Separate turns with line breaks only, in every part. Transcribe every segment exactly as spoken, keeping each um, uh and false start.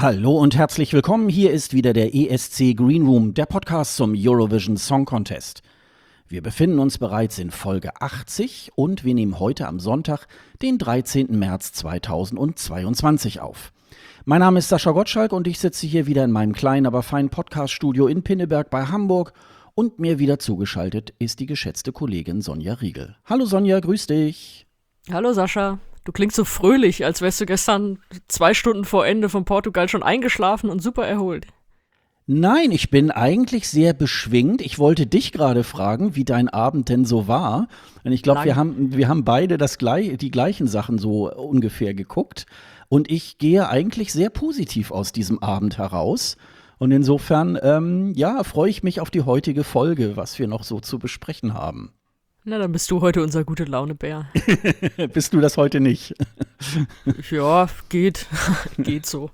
Hallo und herzlich willkommen. Hier ist wieder der E S C Green Room, der Podcast zum Eurovision Song Contest. Wir befinden uns bereits in Folge achtzig und wir nehmen heute am Sonntag, den dreizehnten März zweitausendzweiundzwanzig auf. Mein Name ist Sascha Gottschalk und ich sitze hier wieder in meinem kleinen, aber feinen Podcast-Studio in Pinneberg bei Hamburg und mir wieder zugeschaltet ist die geschätzte Kollegin Sonja Riegel. Hallo Sonja, grüß dich.
Hallo Sascha. Du klingst so fröhlich, als wärst du gestern zwei Stunden vor Ende von Portugal schon eingeschlafen und super erholt.
Nein, ich bin eigentlich sehr beschwingt. Ich wollte dich gerade fragen, wie dein Abend denn so war. Und ich glaube, wir haben, wir haben beide das gleich, die gleichen Sachen so ungefähr geguckt. Und ich gehe eigentlich sehr positiv aus diesem Abend heraus. Und insofern, ähm, ja, freue ich mich auf die heutige Folge, was wir noch so zu besprechen haben.
Na, dann bist du heute unser Gute-Laune-Bär.
Bist du das heute nicht?
Ja, geht. Geht so.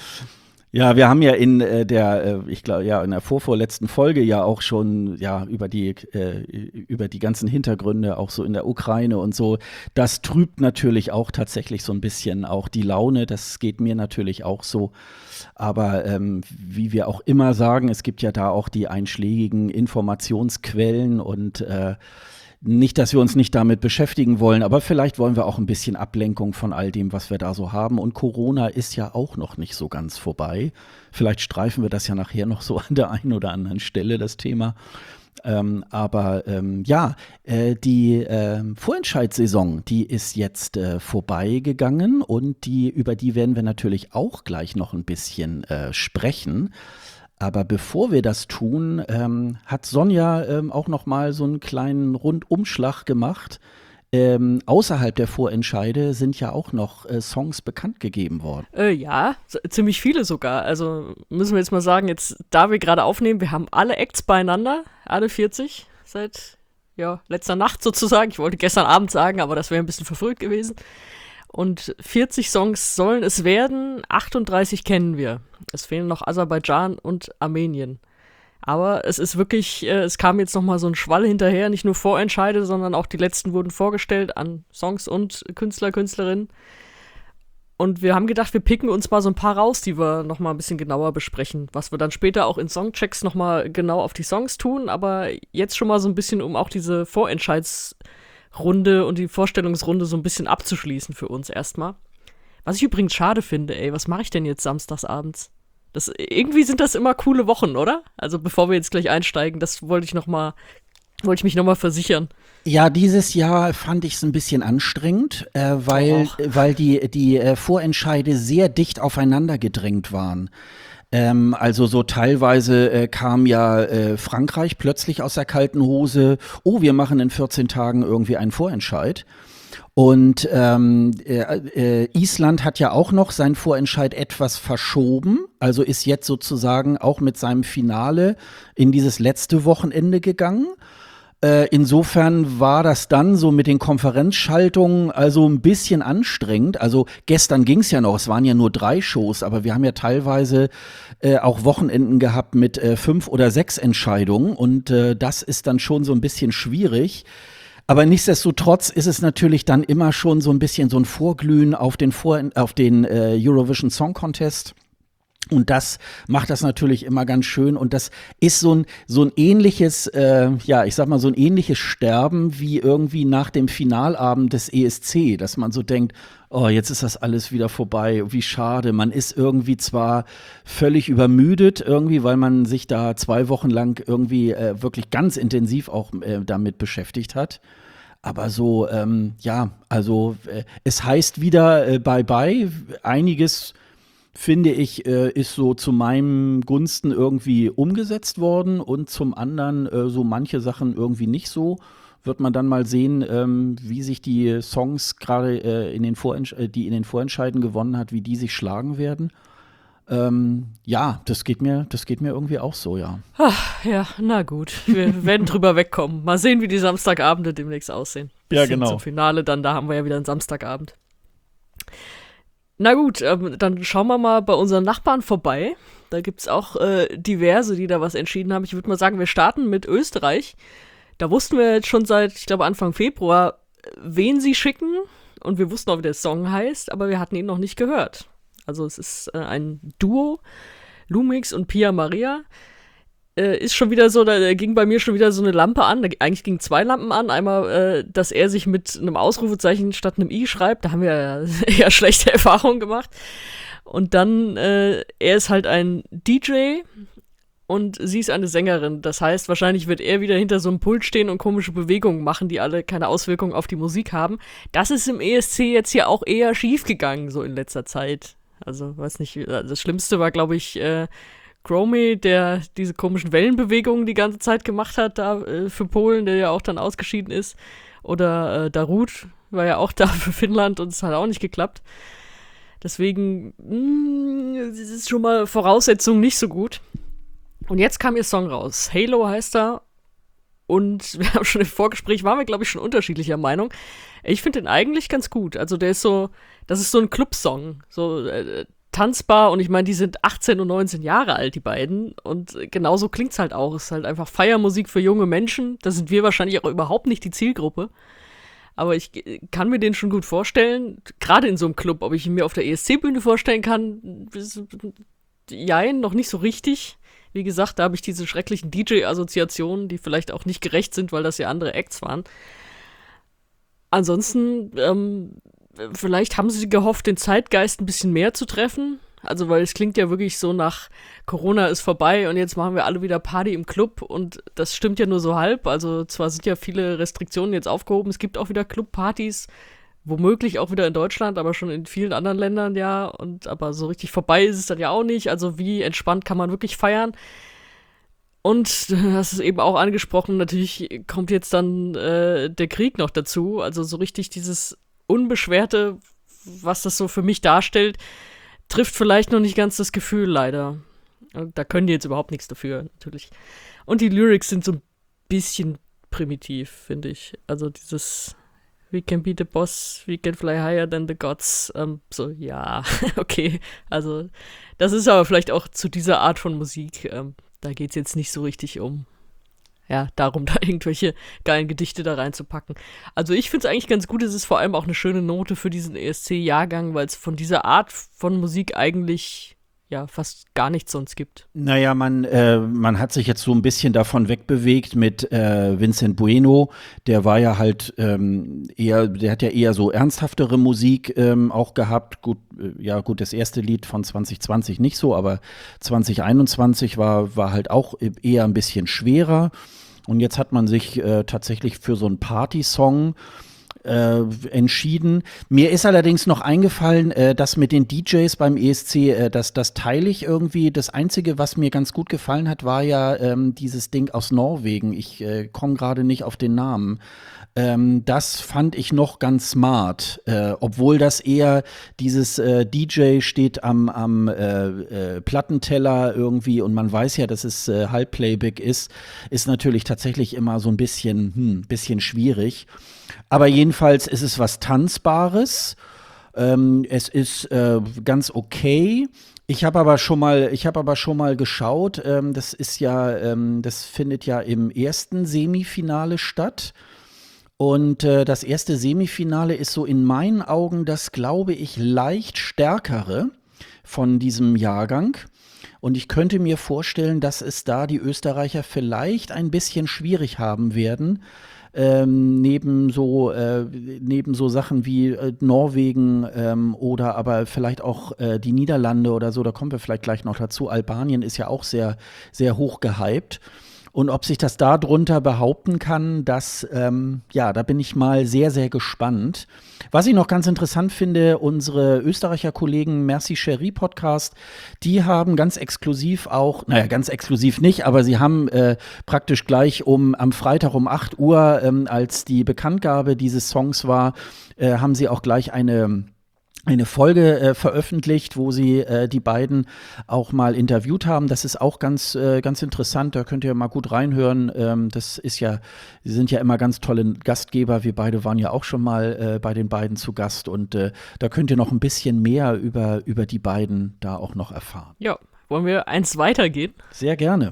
Ja, wir haben ja in äh, der, äh, ich glaube, ja, in der vorvorletzten Folge ja auch schon ja über die äh, über die ganzen Hintergründe, auch so in der Ukraine und so. Das trübt natürlich auch tatsächlich so ein bisschen auch die Laune. Das geht mir natürlich auch so. Aber ähm, wie wir auch immer sagen, es gibt ja da auch die einschlägigen Informationsquellen und äh, nicht, dass wir uns nicht damit beschäftigen wollen, aber vielleicht wollen wir auch ein bisschen Ablenkung von all dem, was wir da so haben. Und Corona ist ja auch noch nicht so ganz vorbei. Vielleicht streifen wir das ja nachher noch so an der einen oder anderen Stelle, das Thema. Ähm, aber ähm, ja, äh, die äh, Vorentscheidssaison, die ist jetzt äh, vorbeigegangen und die, über die werden wir natürlich auch gleich noch ein bisschen äh, sprechen. Aber bevor wir das tun, ähm, hat Sonja ähm, auch noch mal so einen kleinen Rundumschlag gemacht. Ähm, außerhalb der Vorentscheide sind ja auch noch äh, Songs bekannt gegeben worden.
Äh, ja, so, ziemlich viele sogar. Also müssen wir jetzt mal sagen, jetzt da wir gerade aufnehmen, wir haben alle Acts beieinander, alle vierzig seit ja, letzter Nacht sozusagen. Ich wollte gestern Abend sagen, aber das wäre ein bisschen verfrüht gewesen. Und vierzig Songs sollen es werden, achtunddreißig kennen wir. Es fehlen noch Aserbaidschan und Armenien. Aber es ist wirklich, äh, es kam jetzt nochmal so ein Schwall hinterher, nicht nur Vorentscheide, sondern auch die letzten wurden vorgestellt an Songs und Künstler, Künstlerinnen. Und wir haben gedacht, wir picken uns mal so ein paar raus, die wir nochmal ein bisschen genauer besprechen, was wir dann später auch in Songchecks nochmal genau auf die Songs tun, aber jetzt schon mal so ein bisschen, um auch diese Vorentscheids- Runde und die Vorstellungsrunde so ein bisschen abzuschließen für uns erstmal. Was ich übrigens schade finde, ey, was mache ich denn jetzt samstagsabends? Das, irgendwie sind das immer coole Wochen, oder? Also bevor wir jetzt gleich einsteigen, das wollte ich noch mal, wollte ich mich nochmal versichern.
Ja, dieses Jahr fand ich es ein bisschen anstrengend, äh, weil, weil die, die äh, Vorentscheide sehr dicht aufeinander gedrängt waren. Ähm, also so teilweise äh, kam ja äh, Frankreich plötzlich aus der kalten Hose, oh, wir machen in vierzehn Tagen irgendwie einen Vorentscheid. Und ähm, äh, äh, Island hat ja auch noch seinen Vorentscheid etwas verschoben, also ist jetzt sozusagen auch mit seinem Finale in dieses letzte Wochenende gegangen. Äh, insofern war das dann so mit den Konferenzschaltungen also ein bisschen anstrengend. Also gestern ging es ja noch, es waren ja nur drei Shows, aber wir haben ja teilweise äh, auch Wochenenden gehabt mit äh, fünf oder sechs Entscheidungen und äh, das ist dann schon so ein bisschen schwierig. Aber nichtsdestotrotz ist es natürlich dann immer schon so ein bisschen so ein Vorglühen auf den, Vor- auf den äh, Eurovision Song Contest. Und das macht das natürlich immer ganz schön. Und das ist so ein, so ein ähnliches, äh, ja, ich sag mal, so ein ähnliches Sterben wie irgendwie nach dem Finalabend des E S C, dass man so denkt, oh, jetzt ist das alles wieder vorbei, wie schade. Man ist irgendwie zwar völlig übermüdet irgendwie, weil man sich da zwei Wochen lang irgendwie äh, wirklich ganz intensiv auch äh, damit beschäftigt hat. Aber so, ähm, ja, also äh, es heißt wieder äh, Bye-bye, einiges finde ich, äh, ist so zu meinem Gunsten irgendwie umgesetzt worden und zum anderen äh, so manche Sachen irgendwie nicht so. Wird man dann mal sehen, ähm, wie sich die Songs gerade äh, in den Vorentsch- äh, die in den Vorentscheiden gewonnen hat, wie die sich schlagen werden. Ähm, ja, das geht mir, das geht mir irgendwie auch so, ja.
Ach, ja, na gut, wir werden drüber wegkommen. Mal sehen, wie die Samstagabende demnächst aussehen. Bis
Ja, genau.
Zum Finale, dann da haben wir ja wieder einen Samstagabend. Na gut, ähm, dann schauen wir mal bei unseren Nachbarn vorbei. Da gibt's auch äh, diverse, die da was entschieden haben. Ich würde mal sagen, wir starten mit Österreich. Da wussten wir jetzt schon seit, ich glaube, Anfang Februar, wen sie schicken. Und wir wussten auch, wie der Song heißt, aber wir hatten ihn noch nicht gehört. Also es ist äh, ein Duo, Lumix und Pia Maria. Äh, ist schon wieder so, da ging bei mir schon wieder so eine Lampe an. Da, eigentlich gingen zwei Lampen an. Einmal, äh, dass er sich mit einem Ausrufezeichen statt einem I schreibt. Da haben wir ja eher schlechte Erfahrungen gemacht. Und dann, äh, er ist halt ein D J und sie ist eine Sängerin. Das heißt, wahrscheinlich wird er wieder hinter so einem Pult stehen und komische Bewegungen machen, die alle keine Auswirkungen auf die Musik haben. Das ist im E S C jetzt hier auch eher schief gegangen, so in letzter Zeit. Also, weiß nicht, das Schlimmste war, glaube ich, äh, Gromy, der diese komischen Wellenbewegungen die ganze Zeit gemacht hat, da äh, für Polen, der ja auch dann ausgeschieden ist. Oder äh, Darut war ja auch da für Finnland und es hat auch nicht geklappt. Deswegen, mh, das ist schon mal Voraussetzung nicht so gut. Und jetzt kam ihr Song raus. Halo heißt er. Und wir haben schon im Vorgespräch, waren wir, glaube ich, schon unterschiedlicher Meinung. Ich finde den eigentlich ganz gut. Also der ist so, das ist so ein Clubsong. So äh, tanzbar. Und ich meine, die sind achtzehn und neunzehn Jahre alt, die beiden. Und genauso klingt's halt auch. Es ist halt einfach Feiermusik für junge Menschen. Da sind wir wahrscheinlich auch überhaupt nicht die Zielgruppe. Aber ich kann mir den schon gut vorstellen. Gerade in so einem Club. Ob ich ihn mir auf der E S C-Bühne vorstellen kann, ist, jein, noch nicht so richtig. Wie gesagt, da habe ich diese schrecklichen D J-Assoziationen, die vielleicht auch nicht gerecht sind, weil das ja andere Acts waren. Ansonsten, ähm, vielleicht haben sie gehofft, den Zeitgeist ein bisschen mehr zu treffen. Also, weil es klingt ja wirklich so nach Corona ist vorbei und jetzt machen wir alle wieder Party im Club und das stimmt ja nur so halb. Also, zwar sind ja viele Restriktionen jetzt aufgehoben, es gibt auch wieder Clubpartys, womöglich auch wieder in Deutschland, aber schon in vielen anderen Ländern, ja. Und aber so richtig vorbei ist es dann ja auch nicht. Also wie entspannt kann man wirklich feiern? Und du hast es eben auch angesprochen, natürlich kommt jetzt dann äh, der Krieg noch dazu. Also so richtig dieses Unbeschwerte, was das so für mich darstellt, trifft vielleicht noch nicht ganz das Gefühl, leider. Da können die jetzt überhaupt nichts dafür, natürlich. Und die Lyrics sind so ein bisschen primitiv, finde ich. Also dieses We can be the boss, we can fly higher than the gods. Ähm, so, ja, okay. Also, das ist aber vielleicht auch zu dieser Art von Musik. Ähm, da geht es jetzt nicht so richtig um, ja, darum, da irgendwelche geilen Gedichte da reinzupacken. Also, ich finde es eigentlich ganz gut. Es ist vor allem auch eine schöne Note für diesen E S C-Jahrgang, weil es von dieser Art von Musik eigentlich ja fast gar nichts sonst gibt.
Naja, man, äh, man hat sich jetzt so ein bisschen davon wegbewegt mit äh, Vincent Bueno. Der war ja halt ähm, eher, der hat ja eher so ernsthaftere Musik ähm, auch gehabt. Gut, äh, ja gut, das erste Lied von zwanzig zwanzig nicht so, aber zwanzig einundzwanzig war, war halt auch eher ein bisschen schwerer. Und jetzt hat man sich äh, tatsächlich für so einen Party-Song Äh, entschieden. Mir ist allerdings noch eingefallen, äh, dass mit den D Js beim E S C, äh, das, das teile ich irgendwie. Das Einzige, was mir ganz gut gefallen hat, war ja ähm, dieses Ding aus Norwegen. Ich äh, komme gerade nicht auf den Namen. Ähm, das fand ich noch ganz smart, äh, obwohl das eher dieses äh, D J steht am, am äh, äh, Plattenteller irgendwie und man weiß ja, dass es äh, Halbplayback ist, ist natürlich tatsächlich immer so ein bisschen, hm, bisschen schwierig. Aber jedenfalls ist es was Tanzbares. Ähm, es ist äh, ganz okay. Ich habe aber schon mal, ich habe aber schon mal geschaut. Ähm, das ist ja, ähm, das findet ja im ersten Semifinale statt. Und äh, das erste Semifinale ist so in meinen Augen das, glaube ich, leicht stärkere von diesem Jahrgang. Und ich könnte mir vorstellen, dass es da die Österreicher vielleicht ein bisschen schwierig haben werden. Ähm, neben so äh, neben so Sachen wie äh, Norwegen ähm, oder aber vielleicht auch äh, die Niederlande oder so, da kommen wir vielleicht gleich noch dazu. Albanien ist ja auch sehr, sehr hoch gehypt. Und ob sich das da drunter behaupten kann, das, ähm, ja, da bin ich mal sehr, sehr gespannt. Was ich noch ganz interessant finde, unsere Österreicher Kollegen Merci Cherie Podcast, die haben ganz exklusiv auch, naja, ganz exklusiv nicht, aber sie haben äh, praktisch gleich um am Freitag um acht Uhr, ähm, als die Bekanntgabe dieses Songs war, äh, haben sie auch gleich eine eine Folge äh, veröffentlicht, wo sie äh, die beiden auch mal interviewt haben. Das ist auch ganz, äh, ganz interessant. Da könnt ihr mal gut reinhören. Ähm, das ist ja, sie sind ja immer ganz tolle Gastgeber. Wir beide waren ja auch schon mal äh, bei den beiden zu Gast und äh, da könnt ihr noch ein bisschen mehr über, über die beiden da auch noch erfahren.
Ja, wollen wir eins weitergehen?
Sehr gerne.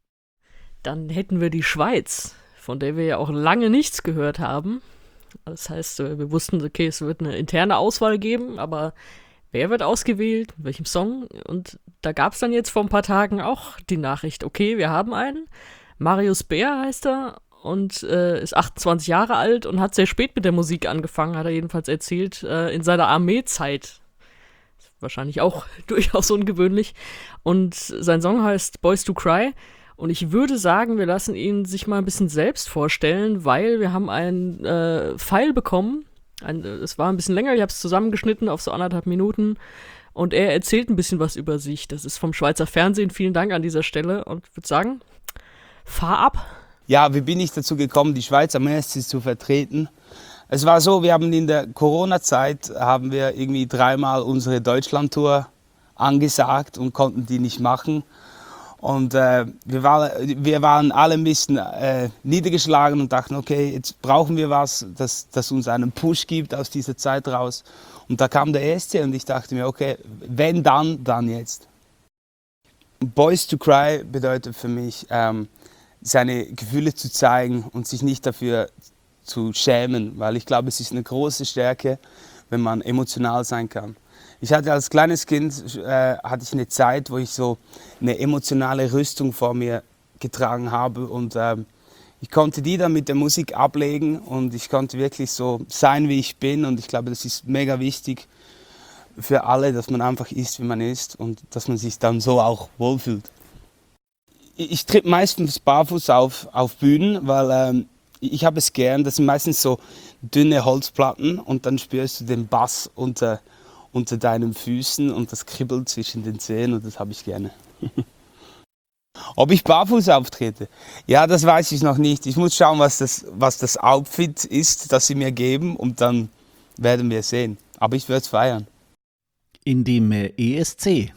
Dann hätten wir die Schweiz, von der wir ja auch lange nichts gehört haben. Das heißt, wir wussten, okay, es wird eine interne Auswahl geben, aber wer wird ausgewählt, mit welchem Song. Und da gab es dann jetzt vor ein paar Tagen auch die Nachricht, okay, wir haben einen. Marius Bär heißt er und äh, ist achtundzwanzig Jahre alt und hat sehr spät mit der Musik angefangen, hat er jedenfalls erzählt, äh, in seiner Armeezeit. Wahrscheinlich auch durchaus ungewöhnlich. Und sein Song heißt Boys to Cry. Und ich würde sagen, wir lassen ihn sich mal ein bisschen selbst vorstellen, weil wir haben einen äh, File bekommen. Ein, es war ein bisschen länger, ich habe es zusammengeschnitten auf so anderthalb Minuten. Und er erzählt ein bisschen was über sich. Das ist vom Schweizer Fernsehen. Vielen Dank an dieser Stelle. Und ich würde sagen, fahr ab.
Ja, wie bin ich dazu gekommen, die Schweiz am E S C zu vertreten? Es war so, wir haben in der Corona-Zeit, haben wir irgendwie dreimal unsere Deutschland-Tour angesagt und konnten die nicht machen. Und äh, wir, war, wir waren alle ein bisschen äh, niedergeschlagen und dachten, okay, jetzt brauchen wir was, das, das uns einen Push gibt aus dieser Zeit raus. Und da kam der E S C und ich dachte mir, okay, wenn dann, dann jetzt. Boys to Cry bedeutet für mich, ähm, seine Gefühle zu zeigen und sich nicht dafür zu schämen, weil ich glaube, es ist eine große Stärke, wenn man emotional sein kann. Ich hatte als kleines Kind äh, hatte ich eine Zeit, wo ich so eine emotionale Rüstung vor mir getragen habe und äh, ich konnte die dann mit der Musik ablegen und ich konnte wirklich so sein, wie ich bin und ich glaube, das ist mega wichtig für alle, dass man einfach ist, wie man ist und dass man sich dann so auch wohlfühlt. Ich, ich tritt meistens barfuß auf, auf Bühnen, weil ähm, ich habe es gern, das sind meistens so dünne Holzplatten und dann spürst du den Bass unter unter deinen Füßen und das kribbelt zwischen den Zehen und das habe ich gerne. Ob ich barfuß auftrete? Ja, das weiß ich noch nicht. Ich muss schauen, was das, was das Outfit ist, das sie mir geben und dann werden wir sehen. Aber ich würde es feiern.
In dem äh, E S C.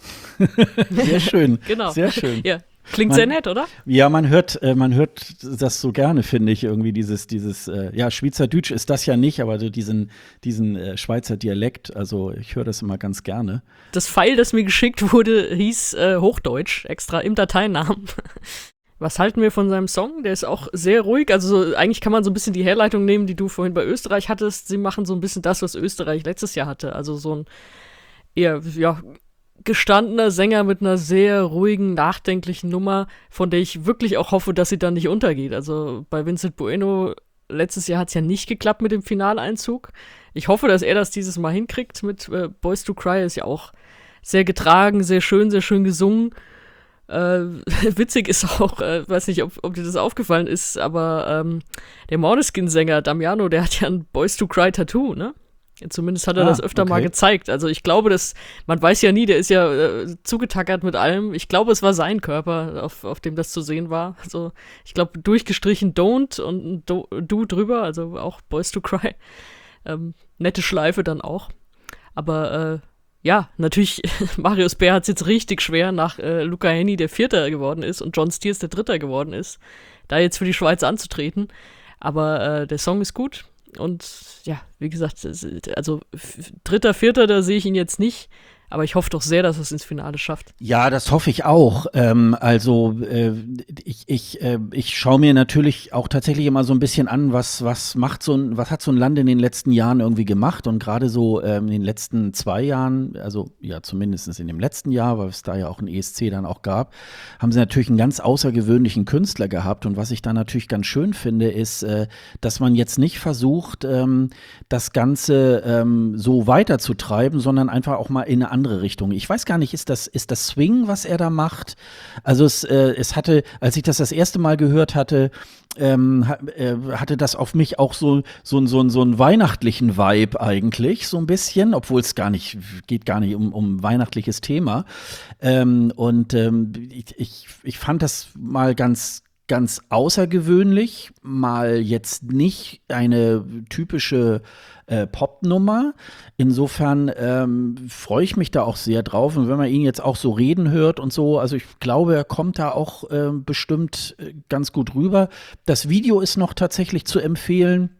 Sehr schön.
Genau.
Sehr schön.
Ja. Klingt
man,
sehr nett, oder?
Ja, man hört, äh, man hört das so gerne, finde ich, irgendwie dieses, dieses, äh, ja, Schweizerdeutsch ist das ja nicht, aber so diesen, diesen äh, Schweizer Dialekt, also ich höre das immer ganz gerne.
Das File, das mir geschickt wurde, hieß äh, Hochdeutsch, extra im Dateinamen. Was halten wir von seinem Song? Der ist auch sehr ruhig, also so, eigentlich kann man so ein bisschen die Herleitung nehmen, die du vorhin bei Österreich hattest. Sie machen so ein bisschen das, was Österreich letztes Jahr hatte, also so ein eher, ja, gestandener Sänger mit einer sehr ruhigen, nachdenklichen Nummer, von der ich wirklich auch hoffe, dass sie dann nicht untergeht. Also bei Vincent Bueno letztes Jahr hat es ja nicht geklappt mit dem Finaleinzug. Ich hoffe, dass er das dieses Mal hinkriegt mit äh, Boys to Cry. Ist ja auch sehr getragen, sehr schön, sehr schön gesungen. Äh, witzig ist auch, äh, weiß nicht, ob, ob dir das aufgefallen ist, aber ähm, der Måneskin-Sänger Damiano, der hat ja ein Boys to Cry Tattoo, ne? Zumindest hat er ah, das öfter okay. mal gezeigt. Also ich glaube, dass man weiß ja nie, der ist ja äh, zugetackert mit allem. Ich glaube, es war sein Körper, auf, auf dem das zu sehen war. Also ich glaube, durchgestrichen Don't und Do, Do drüber, also auch Boys to Cry. Ähm, nette Schleife dann auch. Aber äh, ja, natürlich, Marius Bär hat es jetzt richtig schwer, nach äh, Luca Hänni, der Vierter geworden ist, und John Steers, der Dritter geworden ist, da jetzt für die Schweiz anzutreten. Aber äh, der Song ist gut. Und ja, wie gesagt, also Dritter, Vierter, da sehe ich ihn jetzt nicht. Aber ich hoffe doch sehr, dass er es ins Finale schafft.
Ja, das hoffe ich auch. Ähm, also äh, ich, ich, äh, ich schaue mir natürlich auch tatsächlich immer so ein bisschen an, was, was macht so ein, was hat so ein Land in den letzten Jahren irgendwie gemacht. Und gerade so ähm, in den letzten zwei Jahren, also ja zumindest in dem letzten Jahr, weil es da ja auch ein E S C dann auch gab, haben sie natürlich einen ganz außergewöhnlichen Künstler gehabt. Und was ich da natürlich ganz schön finde, ist, äh, dass man jetzt nicht versucht, ähm, das Ganze ähm, so weiterzutreiben, sondern einfach auch mal in eine andere Richtung. Ich weiß gar nicht, ist das, ist das Swing, was er da macht? Also es, äh, es hatte, als ich das das erste Mal gehört hatte, ähm, ha, äh, hatte das auf mich auch so, so, so, so einen weihnachtlichen Vibe eigentlich, so ein bisschen, obwohl es gar nicht, geht gar nicht um, um weihnachtliches Thema. Ähm, und ähm, ich, ich, ich fand das mal ganz ganz außergewöhnlich, mal jetzt nicht eine typische äh, Popnummer. Insofern ähm, freue ich mich da auch sehr drauf. Und wenn man ihn jetzt auch so reden hört und so, also ich glaube, er kommt da auch äh, bestimmt ganz gut rüber. Das Video ist noch tatsächlich zu empfehlen.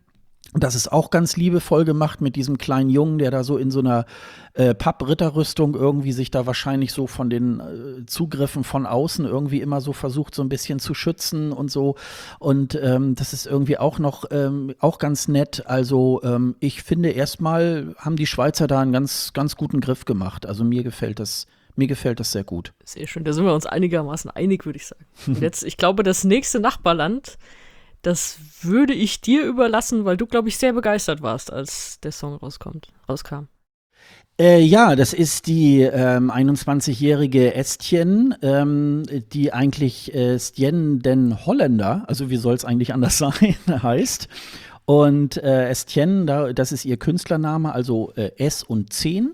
Das ist auch ganz liebevoll gemacht mit diesem kleinen Jungen, der da so in so einer äh, Pappritterrüstung irgendwie sich da wahrscheinlich so von den äh, Zugriffen von außen irgendwie immer so versucht, so ein bisschen zu schützen und so. Und ähm, das ist irgendwie auch noch ähm, auch ganz nett. Also ähm, ich finde, erstmal haben die Schweizer da einen ganz, ganz guten Griff gemacht. Also mir gefällt das. Mir gefällt das sehr gut.
Sehr schön, da sind wir uns einigermaßen einig, würde ich sagen. Und jetzt, ich glaube, das nächste Nachbarland, das würde ich dir überlassen, weil du, glaube ich, sehr begeistert warst, als der Song rauskommt, rauskam.
Äh, ja, das ist die ähm, einundzwanzigjährige Estjen, ähm, die eigentlich äh, Stjen den Holländer, also wie soll es eigentlich anders sein, heißt. Und äh, Estjen, da, das ist ihr Künstlername, also äh, S und zehn.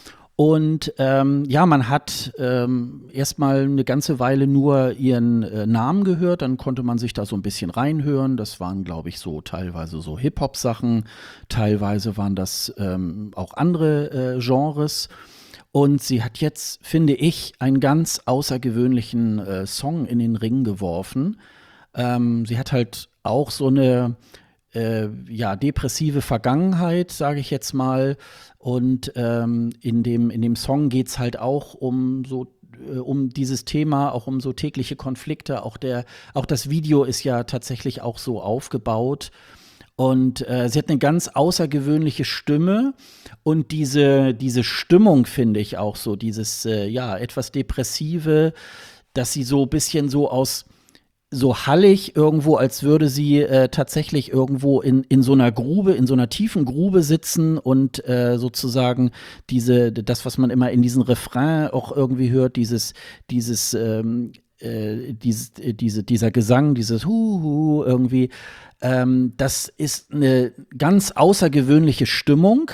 Und ähm, ja, man hat ähm, erstmal eine ganze Weile nur ihren äh, Namen gehört, dann konnte man sich da so ein bisschen reinhören. Das waren, glaube ich, so teilweise so Hip-Hop-Sachen, teilweise waren das ähm, auch andere äh, Genres. Und sie hat jetzt, finde ich, einen ganz außergewöhnlichen äh, Song in den Ring geworfen. Ähm, sie hat halt auch so eine äh, ja, depressive Vergangenheit, sage ich jetzt mal. Und ähm, in dem, in dem Song geht es halt auch um so äh, um dieses Thema, auch um so tägliche Konflikte. Auch der, auch das Video ist ja tatsächlich auch so aufgebaut. Und äh, sie hat eine ganz außergewöhnliche Stimme und diese, diese Stimmung finde ich auch so, dieses äh, ja, etwas Depressive, dass sie so ein bisschen so aus so hallig irgendwo, als würde sie äh, tatsächlich irgendwo in, in so einer Grube, in so einer tiefen Grube sitzen und äh, sozusagen diese, das, was man immer in diesen Refrain auch irgendwie hört, dieses, dieses, ähm, äh, dieses, äh, diese, dieser Gesang, dieses Hu-Hu irgendwie, ähm, das ist eine ganz außergewöhnliche Stimmung.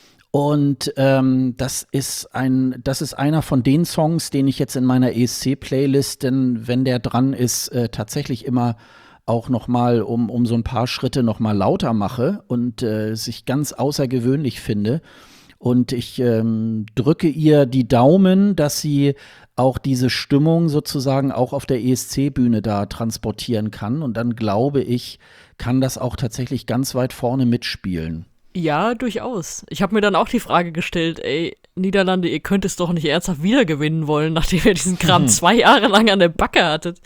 Und ähm, das ist ein, das ist einer von den Songs, den ich jetzt in meiner E S C-Playlist, denn wenn der dran ist, äh, tatsächlich immer auch noch mal um, um so ein paar Schritte noch mal lauter mache und äh, sich ganz außergewöhnlich finde. Und ich ähm, drücke ihr die Daumen, dass sie auch diese Stimmung sozusagen auch auf der E S C-Bühne da transportieren kann. Und dann glaube ich, kann das auch tatsächlich ganz weit vorne mitspielen.
Ja, durchaus. Ich habe mir dann auch die Frage gestellt, ey, Niederlande, ihr könnt es doch nicht ernsthaft wiedergewinnen wollen, nachdem ihr diesen Kram mhm. zwei Jahre lang an der Backe hattet.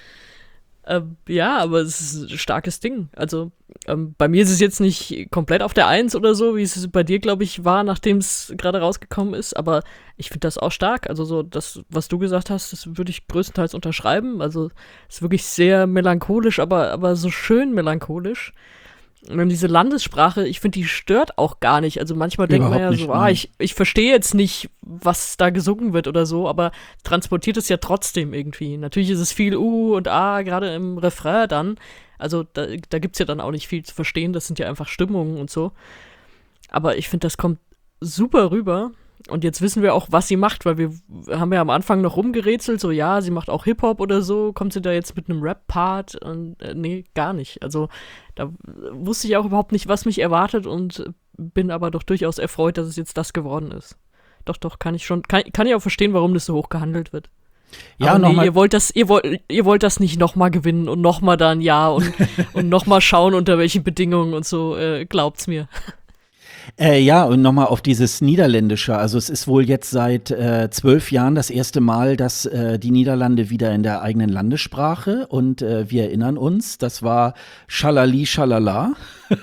Ähm, ja, aber es ist ein starkes Ding. Also ähm, bei mir ist es jetzt nicht komplett auf der Eins oder so, wie es bei dir, glaube ich, war, nachdem es gerade rausgekommen ist. Aber ich finde das auch stark. Also so das, was du gesagt hast, das würde ich größtenteils unterschreiben. Also es ist wirklich sehr melancholisch, aber, aber so schön melancholisch. Und dann diese Landessprache, ich finde, die stört auch gar nicht. Also manchmal denkt man ja nicht, so, ah, ich, ich verstehe jetzt nicht, was da gesungen wird oder so, aber transportiert es ja trotzdem irgendwie. Natürlich ist es viel U und A, gerade im Refrain dann. Also da, da gibt es ja dann auch nicht viel zu verstehen, das sind ja einfach Stimmungen und so. Aber ich finde, das kommt super rüber. Und jetzt wissen wir auch, was sie macht, weil wir haben ja am Anfang noch rumgerätselt, so ja, sie macht auch Hip-Hop oder so, kommt sie da jetzt mit einem Rap-Part? Und äh, nee, gar nicht. Also da wusste ich auch überhaupt nicht, was mich erwartet und bin aber doch durchaus erfreut, dass es jetzt das geworden ist. Doch, doch, kann ich schon, kann, kann ich auch verstehen, warum das so hoch gehandelt wird. Ja, aber nee, ihr wollt das, ihr wollt, ihr wollt das nicht nochmal gewinnen und nochmal da ein Jahr und, und nochmal schauen, unter welchen Bedingungen und so, äh, glaubt's mir.
Äh, ja, und nochmal auf dieses Niederländische. Also es ist wohl jetzt seit äh, zwölf Jahren das erste Mal, dass äh, die Niederlande wieder in der eigenen Landessprache und äh, wir erinnern uns, das war Schalali Schalala.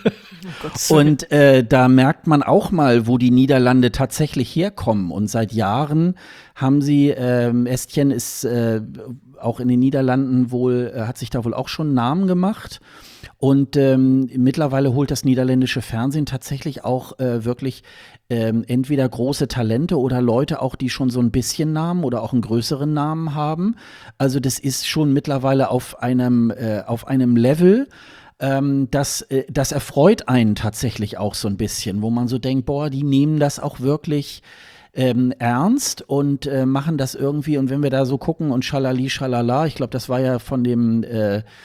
Oh und äh, da merkt man auch mal, wo die Niederlande tatsächlich herkommen. Und seit Jahren haben sie, ähm, Estjen ist äh, auch in den Niederlanden wohl, äh, hat sich da wohl auch schon einen Namen gemacht. Und ähm, mittlerweile holt das niederländische Fernsehen tatsächlich auch äh, wirklich ähm, entweder große Talente oder Leute auch, die schon so ein bisschen Namen oder auch einen größeren Namen haben. Also das ist schon mittlerweile auf einem, äh, auf einem Level, ähm, das, äh, das erfreut einen tatsächlich auch so ein bisschen, wo man so denkt, boah, die nehmen das auch wirklich Ähm, ernst und äh, machen das irgendwie. Und wenn wir da so gucken und Schalali Schalala, ich glaube, das war ja von dem äh,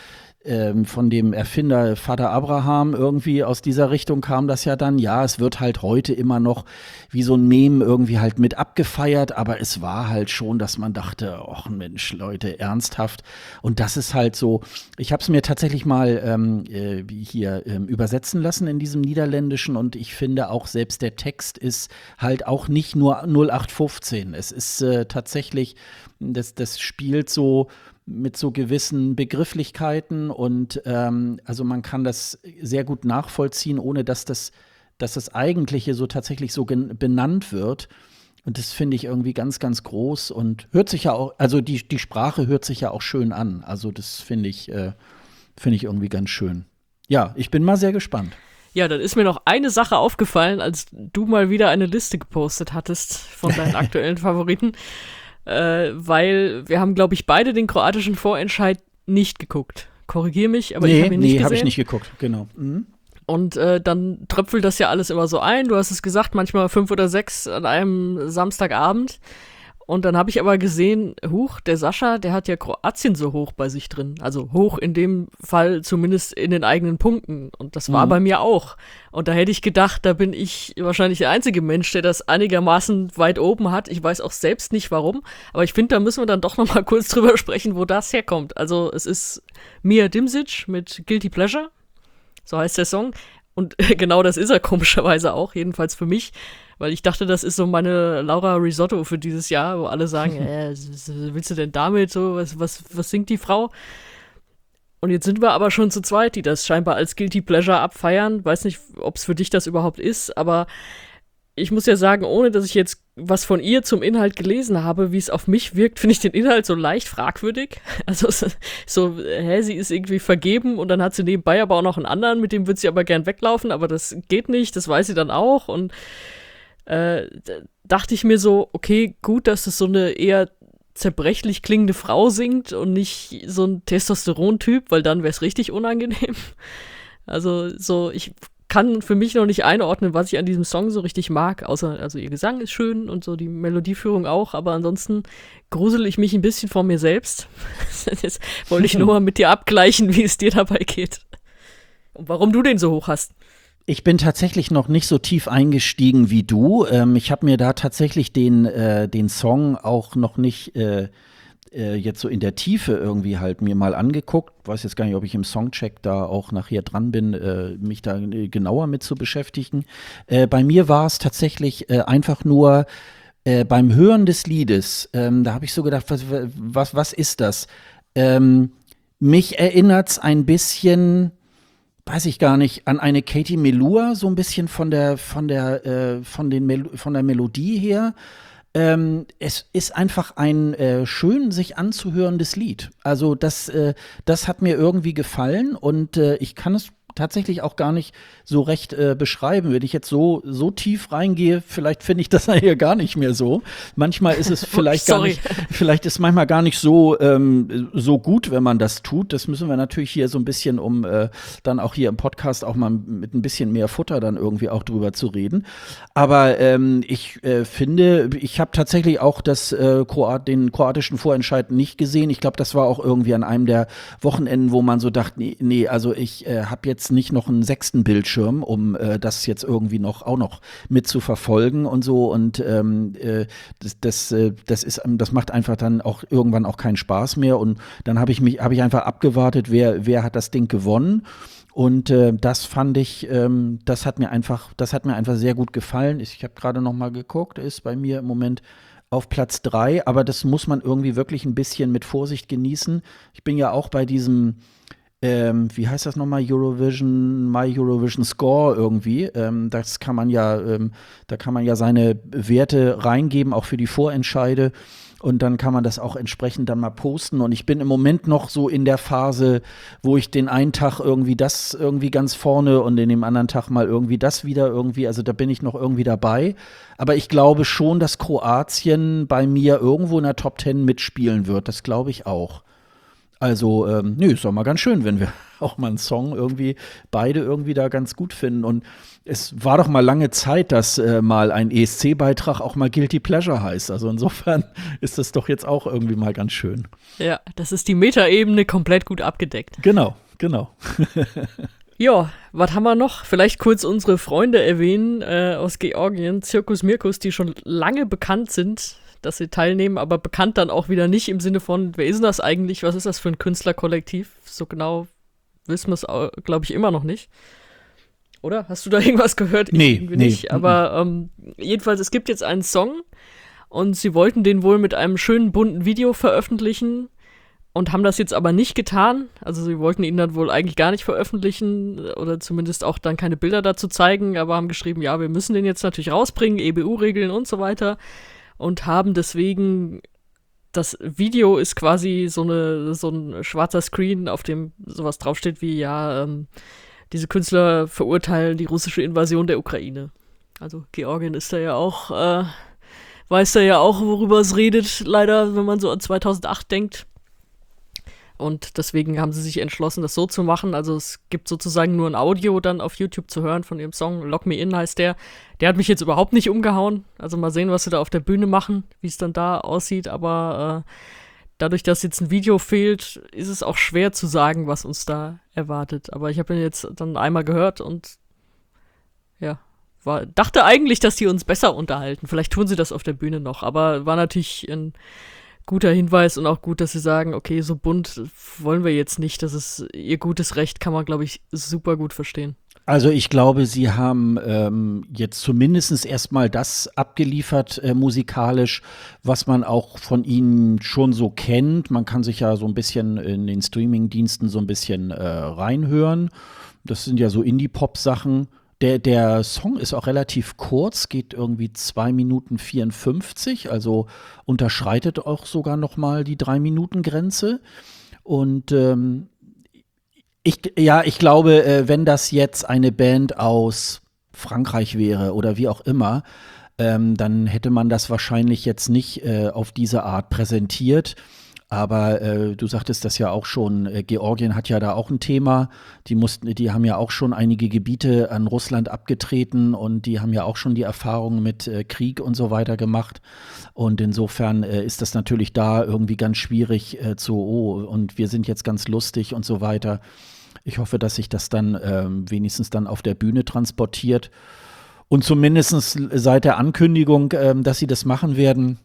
ähm, von dem Erfinder Vater Abraham, irgendwie aus dieser Richtung kam das ja dann. Ja, es wird halt heute immer noch wie so ein Meme irgendwie halt mit abgefeiert, aber es war halt schon, dass man dachte, ach Mensch, Leute, ernsthaft. Und das ist halt so, ich habe es mir tatsächlich mal ähm, äh, hier ähm, übersetzen lassen in diesem Niederländischen und ich finde auch, selbst der Text ist halt auch nicht nur null acht fünfzehn. Es ist äh, tatsächlich, das, das spielt so mit so gewissen Begrifflichkeiten und ähm, also man kann das sehr gut nachvollziehen, ohne dass das, dass das Eigentliche so tatsächlich so gen- benannt wird. Und das finde ich irgendwie ganz, ganz groß und hört sich ja auch, also die, die Sprache hört sich ja auch schön an. Also das finde ich, äh, finde ich irgendwie ganz schön. Ja, ich bin mal sehr gespannt.
Ja, dann ist mir noch eine Sache aufgefallen, als du mal wieder eine Liste gepostet hattest von deinen aktuellen Favoriten. Äh, weil wir haben, glaube ich, beide den kroatischen Vorentscheid nicht geguckt. Korrigier mich, aber
nee,
ich habe ihn nicht
nee,
gesehen.
Nee, habe ich nicht geguckt, genau. Mhm.
Und äh, dann tröpfelt das ja alles immer so ein. Du hast es gesagt, manchmal fünf oder sechs an einem Samstagabend. Und dann habe ich aber gesehen, huch, der Sascha, der hat ja Kroatien so hoch bei sich drin. Also hoch in dem Fall zumindest in den eigenen Punkten. Und das war mhm. bei mir auch. Und da hätte ich gedacht, da bin ich wahrscheinlich der einzige Mensch, der das einigermaßen weit oben hat. Ich weiß auch selbst nicht warum. Aber ich finde, da müssen wir dann doch noch mal kurz drüber sprechen, wo das herkommt. Also es ist Mia Dimsic mit Guilty Pleasure. So heißt der Song. Und genau das ist er komischerweise auch, jedenfalls für mich. Weil ich dachte, das ist so meine Laura Risotto für dieses Jahr, wo alle sagen, äh, was willst du denn damit? So, was, was, was singt die Frau? Und jetzt sind wir aber schon zu zweit, die das scheinbar als Guilty Pleasure abfeiern. Weiß nicht, ob es für dich das überhaupt ist, aber ich muss ja sagen, ohne dass ich jetzt was von ihr zum Inhalt gelesen habe, wie es auf mich wirkt, finde ich den Inhalt so leicht fragwürdig. Also so, hä, sie ist irgendwie vergeben und dann hat sie nebenbei aber auch noch einen anderen, mit dem wird sie aber gern weglaufen, aber das geht nicht, das weiß sie dann auch. Und äh, dachte ich mir so, okay, gut, dass es so eine eher zerbrechlich klingende Frau singt und nicht so ein Testosteron-Typ, weil dann wäre es richtig unangenehm. Also so, ich kann für mich noch nicht einordnen, was ich an diesem Song so richtig mag, außer, also ihr Gesang ist schön und so die Melodieführung auch, aber ansonsten grusel ich mich ein bisschen vor mir selbst. Jetzt wollte ich nur mal mit dir abgleichen, wie es dir dabei geht. Und warum du den so hoch hast.
Ich bin tatsächlich noch nicht so tief eingestiegen wie du. Ähm, ich habe mir da tatsächlich den, äh, den Song auch noch nicht äh, äh, jetzt so in der Tiefe irgendwie halt mir mal angeguckt. Weiß jetzt gar nicht, ob ich im Songcheck da auch nachher dran bin, äh, mich da äh, genauer mit zu beschäftigen. Äh, bei mir war es tatsächlich äh, einfach nur äh, beim Hören des Liedes, ähm, da habe ich so gedacht, was, was, was ist das? Ähm, mich erinnert's ein bisschen, weiß ich gar nicht, an eine Katie Melua, so ein bisschen von der, von der, äh, von den Mel- von der Melodie her. Ähm, es ist einfach ein äh, schön sich anzuhörendes Lied. Also das, äh, das hat mir irgendwie gefallen und äh, ich kann es tatsächlich auch gar nicht so recht äh, beschreiben. Wenn ich jetzt so, so tief reingehe, vielleicht finde ich das hier gar nicht mehr so. Manchmal ist es vielleicht gar nicht, vielleicht ist manchmal gar nicht so, ähm, so gut, wenn man das tut. Das müssen wir natürlich hier so ein bisschen, um äh, dann auch hier im Podcast auch mal mit ein bisschen mehr Futter dann irgendwie auch drüber zu reden. Aber ähm, ich äh, finde, ich habe tatsächlich auch das, äh, Kroat, den kroatischen Vorentscheid nicht gesehen. Ich glaube, das war auch irgendwie an einem der Wochenenden, wo man so dachte, nee, nee also ich äh, habe jetzt nicht noch einen sechsten Bildschirm, um äh, das jetzt irgendwie noch auch noch mit zu verfolgen und so und ähm, äh, das, das, äh, das ist, das macht einfach dann auch irgendwann auch keinen Spaß mehr und dann habe ich mich, habe ich einfach abgewartet, wer, wer hat das Ding gewonnen und äh, das fand ich, ähm, das hat mir einfach, das hat mir einfach sehr gut gefallen. Ich, ich habe gerade noch mal geguckt, ist bei mir im Moment auf Platz drei, aber das muss man irgendwie wirklich ein bisschen mit Vorsicht genießen. Ich bin ja auch bei diesem Ähm, wie heißt das nochmal? Eurovision, My Eurovision Score irgendwie. Ähm, das kann man ja, ähm, da kann man ja seine Werte reingeben, auch für die Vorentscheide. Und dann kann man das auch entsprechend dann mal posten. Und ich bin im Moment noch so in der Phase, wo ich den einen Tag irgendwie das irgendwie ganz vorne und in dem anderen Tag mal irgendwie das wieder irgendwie. Also da bin ich noch irgendwie dabei. Aber ich glaube schon, dass Kroatien bei mir irgendwo in der Top Ten mitspielen wird. Das glaube ich auch. Also, ähm, nö, ist doch mal ganz schön, wenn wir auch mal einen Song irgendwie beide irgendwie da ganz gut finden. Und es war doch mal lange Zeit, dass äh, mal ein E S C-Beitrag auch mal Guilty Pleasure heißt. Also insofern ist das doch jetzt auch irgendwie mal ganz schön.
Ja, das ist die Metaebene komplett gut abgedeckt.
Genau, genau.
Ja, was haben wir noch? Vielleicht kurz unsere Freunde erwähnen äh, aus Georgien, Zirkus Mirkus, die schon lange bekannt sind, dass sie teilnehmen, aber bekannt dann auch wieder nicht im Sinne von, wer ist denn das eigentlich? Was ist das für ein Künstlerkollektiv? So genau wissen wir es, glaube ich, immer noch nicht. Oder? Hast du da irgendwas gehört? Ich
Nee,
irgendwie
nee.
nicht. Aber ähm, jedenfalls, es gibt jetzt einen Song und sie wollten den wohl mit einem schönen bunten Video veröffentlichen und haben das jetzt aber nicht getan. Also sie wollten ihn dann wohl eigentlich gar nicht veröffentlichen oder zumindest auch dann keine Bilder dazu zeigen, aber haben geschrieben, ja, wir müssen den jetzt natürlich rausbringen, E B U-Regeln und so weiter, und haben deswegen, das Video ist quasi so, eine, so ein schwarzer Screen, auf dem sowas draufsteht wie, ja, ähm, diese Künstler verurteilen die russische Invasion der Ukraine. Also Georgien ist da ja auch, äh, weiß da ja auch, worüber es redet, leider, wenn man so an zweitausendacht denkt. Und deswegen haben sie sich entschlossen, das so zu machen. Also es gibt sozusagen nur ein Audio dann auf YouTube zu hören von ihrem Song. Lock Me In heißt der. Der hat mich jetzt überhaupt nicht umgehauen. Also mal sehen, was sie da auf der Bühne machen, wie es dann da aussieht. Aber äh, dadurch, dass jetzt ein Video fehlt, ist es auch schwer zu sagen, was uns da erwartet. Aber ich habe ihn jetzt dann einmal gehört und ja, war, dachte eigentlich, dass die uns besser unterhalten. Vielleicht tun sie das auf der Bühne noch. Aber war natürlich ein guter Hinweis und auch gut, dass sie sagen, okay, so bunt wollen wir jetzt nicht. Das ist ihr gutes Recht, kann man, glaube ich, super gut verstehen.
Also ich glaube, sie haben ähm, jetzt zumindest erstmal das abgeliefert äh, musikalisch, was man auch von ihnen schon so kennt. Man kann sich ja so ein bisschen in den Streaming-Diensten so ein bisschen äh, reinhören. Das sind ja so Indie-Pop-Sachen. Der, der Song ist auch relativ kurz, geht irgendwie zwei Minuten vierundfünfzig, also unterschreitet auch sogar noch mal die Drei-Minuten-Grenze. Und ähm, ich, ja, ich glaube, äh, wenn das jetzt eine Band aus Frankreich wäre oder wie auch immer, ähm, dann hätte man das wahrscheinlich jetzt nicht äh, auf diese Art präsentiert. Aber äh, du sagtest das ja auch schon, äh, Georgien hat ja da auch ein Thema. Die mussten, die haben ja auch schon einige Gebiete an Russland abgetreten und die haben ja auch schon die Erfahrungen mit äh, Krieg und so weiter gemacht. Und insofern äh, ist das natürlich da irgendwie ganz schwierig äh, zu, oh, und wir sind jetzt ganz lustig und so weiter. Ich hoffe, dass sich das dann ähm, wenigstens dann auf der Bühne transportiert. Und zumindest seit der Ankündigung, ähm, dass sie das machen werden,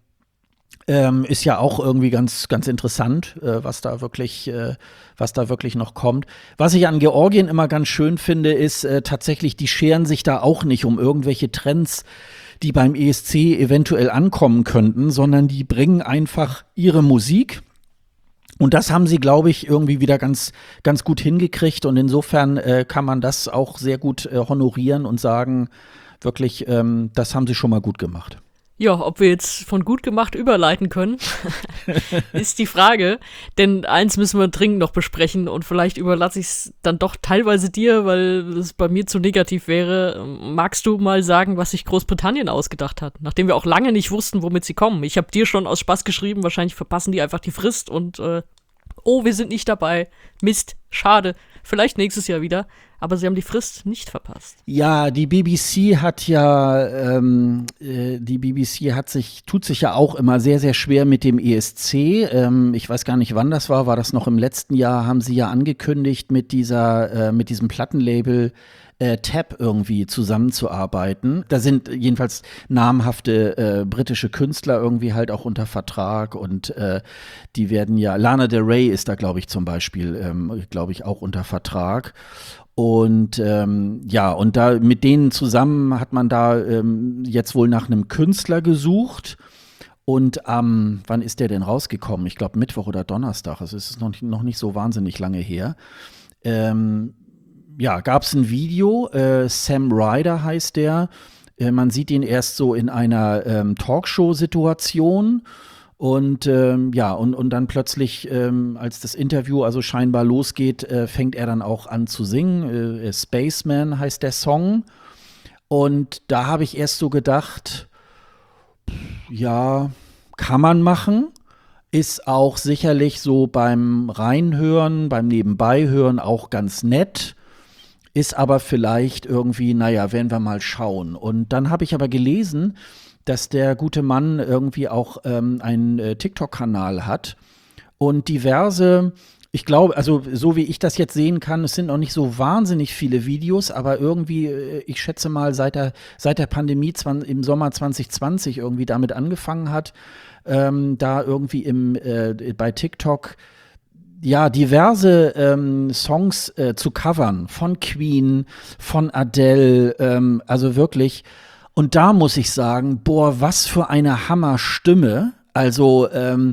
Ähm, ist ja auch irgendwie ganz, ganz interessant, äh, was da wirklich, äh, was da wirklich noch kommt. Was ich an Georgien immer ganz schön finde, ist äh, tatsächlich, die scheren sich da auch nicht um irgendwelche Trends, die beim E S C eventuell ankommen könnten, sondern die bringen einfach ihre Musik. Und das haben sie, glaube ich, irgendwie wieder ganz, ganz gut hingekriegt. Und insofern äh, kann man das auch sehr gut äh, honorieren und sagen, wirklich, ähm, das haben sie schon mal gut gemacht.
Ja, ob wir jetzt von gut gemacht überleiten können, ist die Frage. Denn eins müssen wir dringend noch besprechen und vielleicht überlasse ich es dann doch teilweise dir, weil es bei mir zu negativ wäre. Magst du mal sagen, was sich Großbritannien ausgedacht hat? Nachdem wir auch lange nicht wussten, womit sie kommen. Ich habe dir schon aus Spaß geschrieben, wahrscheinlich verpassen die einfach die Frist und äh, oh, wir sind nicht dabei. Mist, schade. Vielleicht nächstes Jahr wieder. Aber sie haben die Frist nicht verpasst.
Ja, die B B C hat ja, ähm, äh, die B B C hat sich, tut sich ja auch immer sehr, sehr schwer mit dem E S C. Ähm, ich weiß gar nicht, wann das war. War das noch im letzten Jahr? Haben sie ja angekündigt, mit dieser, äh, mit diesem Plattenlabel äh, Tab irgendwie zusammenzuarbeiten. Da sind jedenfalls namhafte äh, britische Künstler irgendwie halt auch unter Vertrag und äh, die werden ja, Lana Del Rey ist da, glaube ich, zum Beispiel, ähm, glaube ich, auch unter Vertrag. Und ähm, ja, und da mit denen zusammen hat man da ähm, jetzt wohl nach einem Künstler gesucht. Und am, ähm, wann ist der denn rausgekommen? Ich glaube Mittwoch oder Donnerstag. Also es ist noch nicht, noch nicht so wahnsinnig lange her. Ähm, ja, gab es ein Video. Äh, Sam Ryder heißt der. Äh, man sieht ihn erst so in einer ähm, Talkshow-Situation. Und ähm, ja, und, und dann plötzlich, ähm, als das Interview also scheinbar losgeht, äh, fängt er dann auch an zu singen. Äh, Spaceman heißt der Song. Und da habe ich erst so gedacht, ja, kann man machen. Ist auch sicherlich so beim Reinhören, beim Nebenbeihören auch ganz nett. Ist aber vielleicht irgendwie, naja, werden wir mal schauen. Und dann habe ich aber gelesen, dass der gute Mann irgendwie auch ähm, einen äh, TikTok-Kanal hat und diverse Ich glaube, also so wie ich das jetzt sehen kann, es sind noch nicht so wahnsinnig viele Videos, aber irgendwie, äh, ich schätze mal, seit der, seit der Pandemie zwan- im Sommer zwanzig zwanzig irgendwie damit angefangen hat, ähm, da irgendwie im, äh, bei TikTok ja, diverse ähm, Songs äh, zu covern, von Queen, von Adele, ähm, also wirklich. Und da muss ich sagen, boah, was für eine Hammerstimme. Also ähm,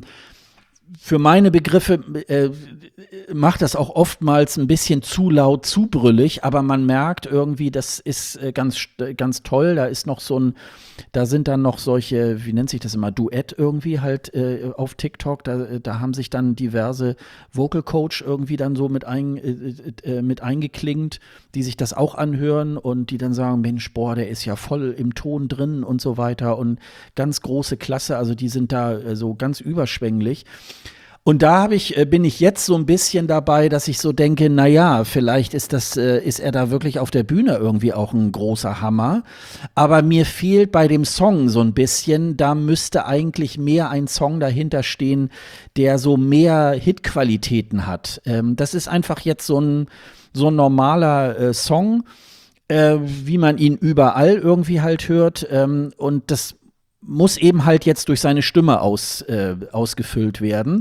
für meine Begriffe äh, macht das auch oftmals ein bisschen zu laut, zu brüllig, aber man merkt irgendwie, das ist äh, ganz, ganz toll. Da ist noch so ein, da sind dann noch solche, wie nennt sich das immer, Duett irgendwie halt äh, auf TikTok. Da, da haben sich dann diverse Vocal Coach irgendwie dann so mit, ein, äh, äh, mit eingeklingt, die sich das auch anhören und die dann sagen, Mensch, boah, der ist ja voll im Ton drin und so weiter und ganz große Klasse. Also die sind da äh, so ganz überschwänglich. Und da habe ich, äh, bin ich jetzt so ein bisschen dabei, dass ich so denke, na ja, vielleicht ist das, äh, ist er da wirklich auf der Bühne irgendwie auch ein großer Hammer. Aber mir fehlt bei dem Song so ein bisschen, da müsste eigentlich mehr ein Song dahinter stehen, der so mehr Hitqualitäten hat. Ähm, das ist einfach jetzt so ein, so ein normaler äh, Song, äh, wie man ihn überall irgendwie halt hört. Ähm, und das muss eben halt jetzt durch seine Stimme aus, äh, ausgefüllt werden.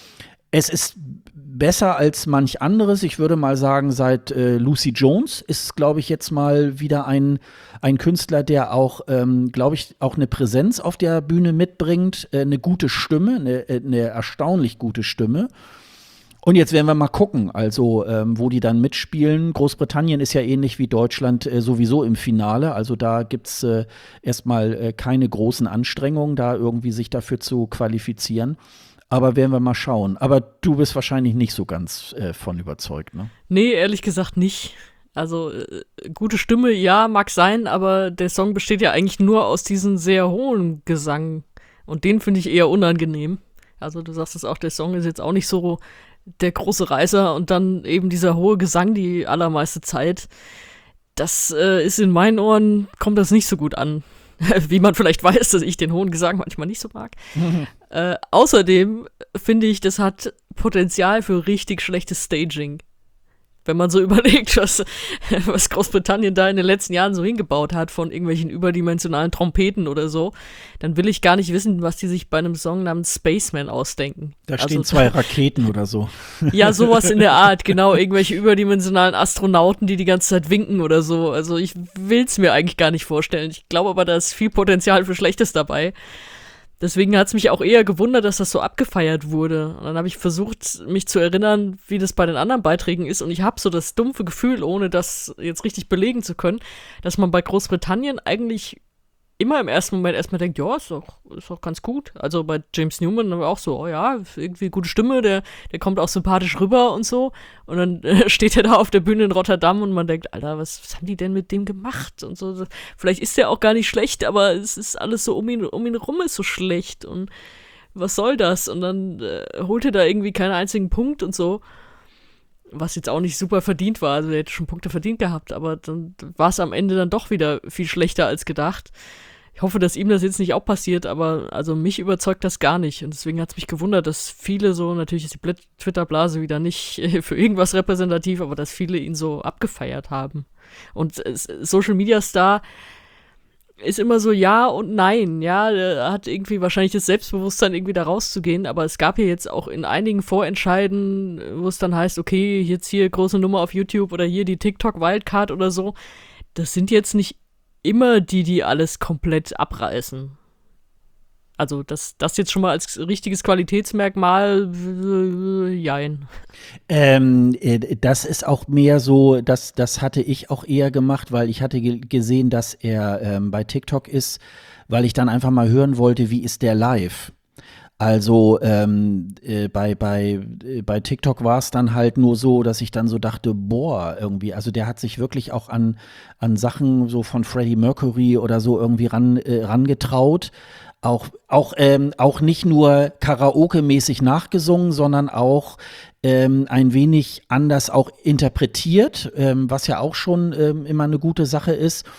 Es ist besser als manch anderes. Ich würde mal sagen, seit äh, Lucy Jones ist, glaube ich, jetzt mal wieder ein, ein Künstler, der auch, ähm, glaube ich, auch eine Präsenz auf der Bühne mitbringt, äh, eine gute Stimme, eine, eine erstaunlich gute Stimme. Und jetzt werden wir mal gucken, also ähm, wo die dann mitspielen. Großbritannien ist ja ähnlich wie Deutschland äh, sowieso im Finale. Also da gibt's äh, erstmal äh, keine großen Anstrengungen, da irgendwie sich dafür zu qualifizieren. Aber werden wir mal schauen. Aber du bist wahrscheinlich nicht so ganz äh, von überzeugt, ne?
Nee, ehrlich gesagt nicht. Also äh, gute Stimme, ja, mag sein, aber der Song besteht ja eigentlich nur aus diesem sehr hohen Gesang. Und den finde ich eher unangenehm. Also du sagst es auch, der Song ist jetzt auch nicht so der große Reißer und dann eben dieser hohe Gesang die allermeiste Zeit. Das äh, ist in meinen Ohren, kommt das nicht so gut an. Wie man vielleicht weiß, dass ich den hohen Gesang manchmal nicht so mag. Mhm. Äh, außerdem finde ich, das hat Potenzial für richtig schlechtes Staging. Wenn man so überlegt, was, was Großbritannien da in den letzten Jahren so hingebaut hat von irgendwelchen überdimensionalen Trompeten oder so, dann will ich gar nicht wissen, was die sich bei einem Song namens Spaceman ausdenken.
Da stehen also, zwei Raketen oder so.
Ja, sowas in der Art, genau, irgendwelche überdimensionalen Astronauten, die die ganze Zeit winken oder so. Also ich will's mir eigentlich gar nicht vorstellen. Ich glaube aber, da ist viel Potenzial für Schlechtes dabei. Deswegen hat es mich auch eher gewundert, dass das so abgefeiert wurde. Und dann habe ich versucht, mich zu erinnern, wie das bei den anderen Beiträgen ist. Und ich habe so das dumpfe Gefühl, ohne das jetzt richtig belegen zu können, dass man bei Großbritannien eigentlich immer im ersten Moment erstmal denkt, ja, ist doch, ist doch ganz gut. Also bei James Newman haben wir auch so, oh ja, irgendwie gute Stimme, der, der kommt auch sympathisch rüber und so. Und dann äh, steht er da auf der Bühne in Rotterdam und man denkt, Alter, was, was haben die denn mit dem gemacht? Und so, vielleicht ist der auch gar nicht schlecht, aber es ist alles so um ihn, um ihn rum ist so schlecht. Und was soll das? Und dann äh, holt er da irgendwie keinen einzigen Punkt und so. Was jetzt auch nicht super verdient war, also er hätte schon Punkte verdient gehabt, aber dann war es am Ende dann doch wieder viel schlechter als gedacht. Ich hoffe, dass ihm das jetzt nicht auch passiert, aber also mich überzeugt das gar nicht und deswegen hat es mich gewundert, dass viele so, natürlich ist die Twitter-Blase wieder nicht für irgendwas repräsentativ, aber dass viele ihn so abgefeiert haben. Und Social-Media-Star ist immer so ja und nein, ja, er hat irgendwie wahrscheinlich das Selbstbewusstsein, irgendwie da rauszugehen, aber es gab ja jetzt auch in einigen Vorentscheiden, wo es dann heißt, okay, jetzt hier große Nummer auf YouTube oder hier die TikTok-Wildcard oder so, das sind jetzt nicht immer die, die alles komplett abreißen. Also das, das jetzt schon mal als richtiges Qualitätsmerkmal, äh, jein.
Ähm, das ist auch mehr so, das, das hatte ich auch eher gemacht, weil ich hatte ge- gesehen, dass er ähm, bei TikTok ist, weil ich dann einfach mal hören wollte, wie ist der live. Also ähm, äh, bei, bei, äh, bei TikTok war es dann halt nur so, dass ich dann so dachte, boah, irgendwie, also der hat sich wirklich auch an, an Sachen so von Freddie Mercury oder so irgendwie ran, äh, rangetraut. Auch, auch, ähm, auch nicht nur Karaoke-mäßig nachgesungen, sondern auch ähm, ein wenig anders auch interpretiert, ähm, was ja auch schon ähm, immer eine gute Sache ist.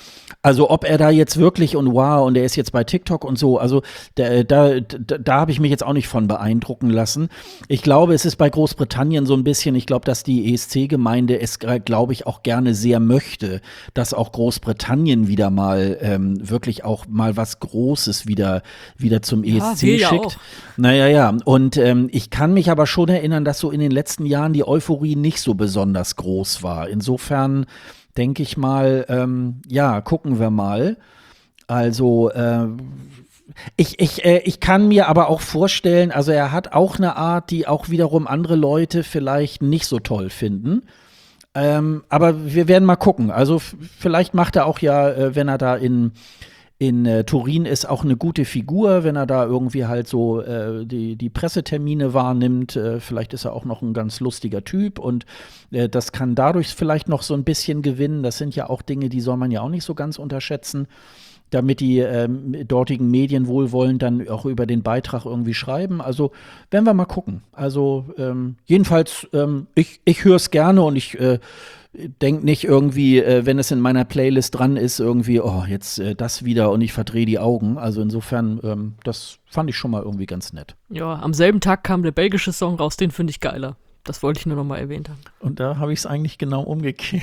Also ob er da jetzt wirklich und wow und er ist jetzt bei TikTok und so, also da, da, da, da habe ich mich jetzt auch nicht von beeindrucken lassen. Ich glaube, es ist bei Großbritannien so ein bisschen, ich glaube, dass die E S C-Gemeinde es, glaube ich, auch gerne sehr möchte, dass auch Großbritannien wieder mal ähm, wirklich auch mal was Großes wieder, wieder zum E S C
ja,
schickt.
Ja auch.
Naja, ja. Und ähm, ich kann mich aber schon erinnern, dass so in den letzten Jahren die Euphorie nicht so besonders groß war. Insofern denke ich mal, ähm, ja, gucken wir mal. Also, äh, ich, ich, äh, ich kann mir aber auch vorstellen, also er hat auch eine Art, die auch wiederum andere Leute vielleicht nicht so toll finden. Ähm, aber wir werden mal gucken. Also f- vielleicht macht er auch ja, äh, wenn er da in In äh, Turin ist auch eine gute Figur, wenn er da irgendwie halt so äh, die, die Pressetermine wahrnimmt. Äh, vielleicht ist er auch noch ein ganz lustiger Typ und äh, das kann dadurch vielleicht noch so ein bisschen gewinnen. Das sind ja auch Dinge, die soll man ja auch nicht so ganz unterschätzen, damit die ähm, dortigen Medien wohlwollend dann auch über den Beitrag irgendwie schreiben. Also werden wir mal gucken. Also ähm, jedenfalls, ähm, ich, ich höre es gerne und ich äh, denk nicht irgendwie, äh, wenn es in meiner Playlist dran ist, irgendwie, oh, jetzt äh, das wieder und ich verdrehe die Augen. Also insofern, ähm, das fand ich schon mal irgendwie ganz nett.
Ja, am selben Tag kam der belgische Song raus, den finde ich geiler. Das wollte ich nur noch mal erwähnt haben.
Und da habe ich es eigentlich genau umgekehrt.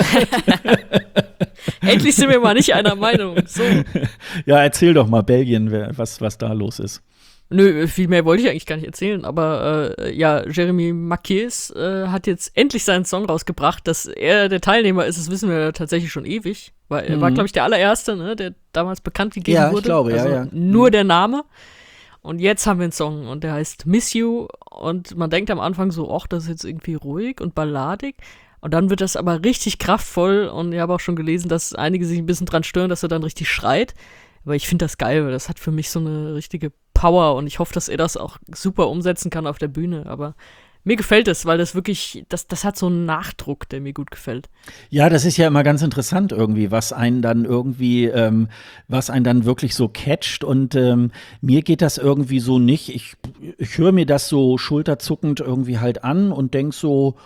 Endlich sind wir mal nicht einer Meinung. So.
Ja, erzähl doch mal Belgien, wer, was, was da los ist.
Nö, viel mehr wollte ich eigentlich gar nicht erzählen, aber äh, ja, Jeremy Marquez äh, hat jetzt endlich seinen Song rausgebracht. Dass er der Teilnehmer ist, das wissen wir tatsächlich schon ewig, weil er
Mhm.
war, glaube ich, der allererste, ne, der damals bekannt gegeben
Ja, ich
wurde.
glaube, ja,
also
ja.
Nur
Mhm.
der Name. Und jetzt haben wir einen Song und der heißt Miss You und man denkt am Anfang so, ach, das ist jetzt irgendwie ruhig und balladig. Und dann wird das aber richtig kraftvoll und ich habe auch schon gelesen, dass einige sich ein bisschen dran stören, dass er dann richtig schreit. Aber ich finde das geil, weil das hat für mich so eine richtige Power und ich hoffe, dass er das auch super umsetzen kann auf der Bühne. Aber mir gefällt es, weil das wirklich, das, das hat so einen Nachdruck, der mir gut gefällt.
Ja, das ist ja immer ganz interessant irgendwie, was einen dann irgendwie, ähm, was einen dann wirklich so catcht. Und ähm, mir geht das irgendwie so nicht. Ich, ich höre mir das so schulterzuckend irgendwie halt an und denk so,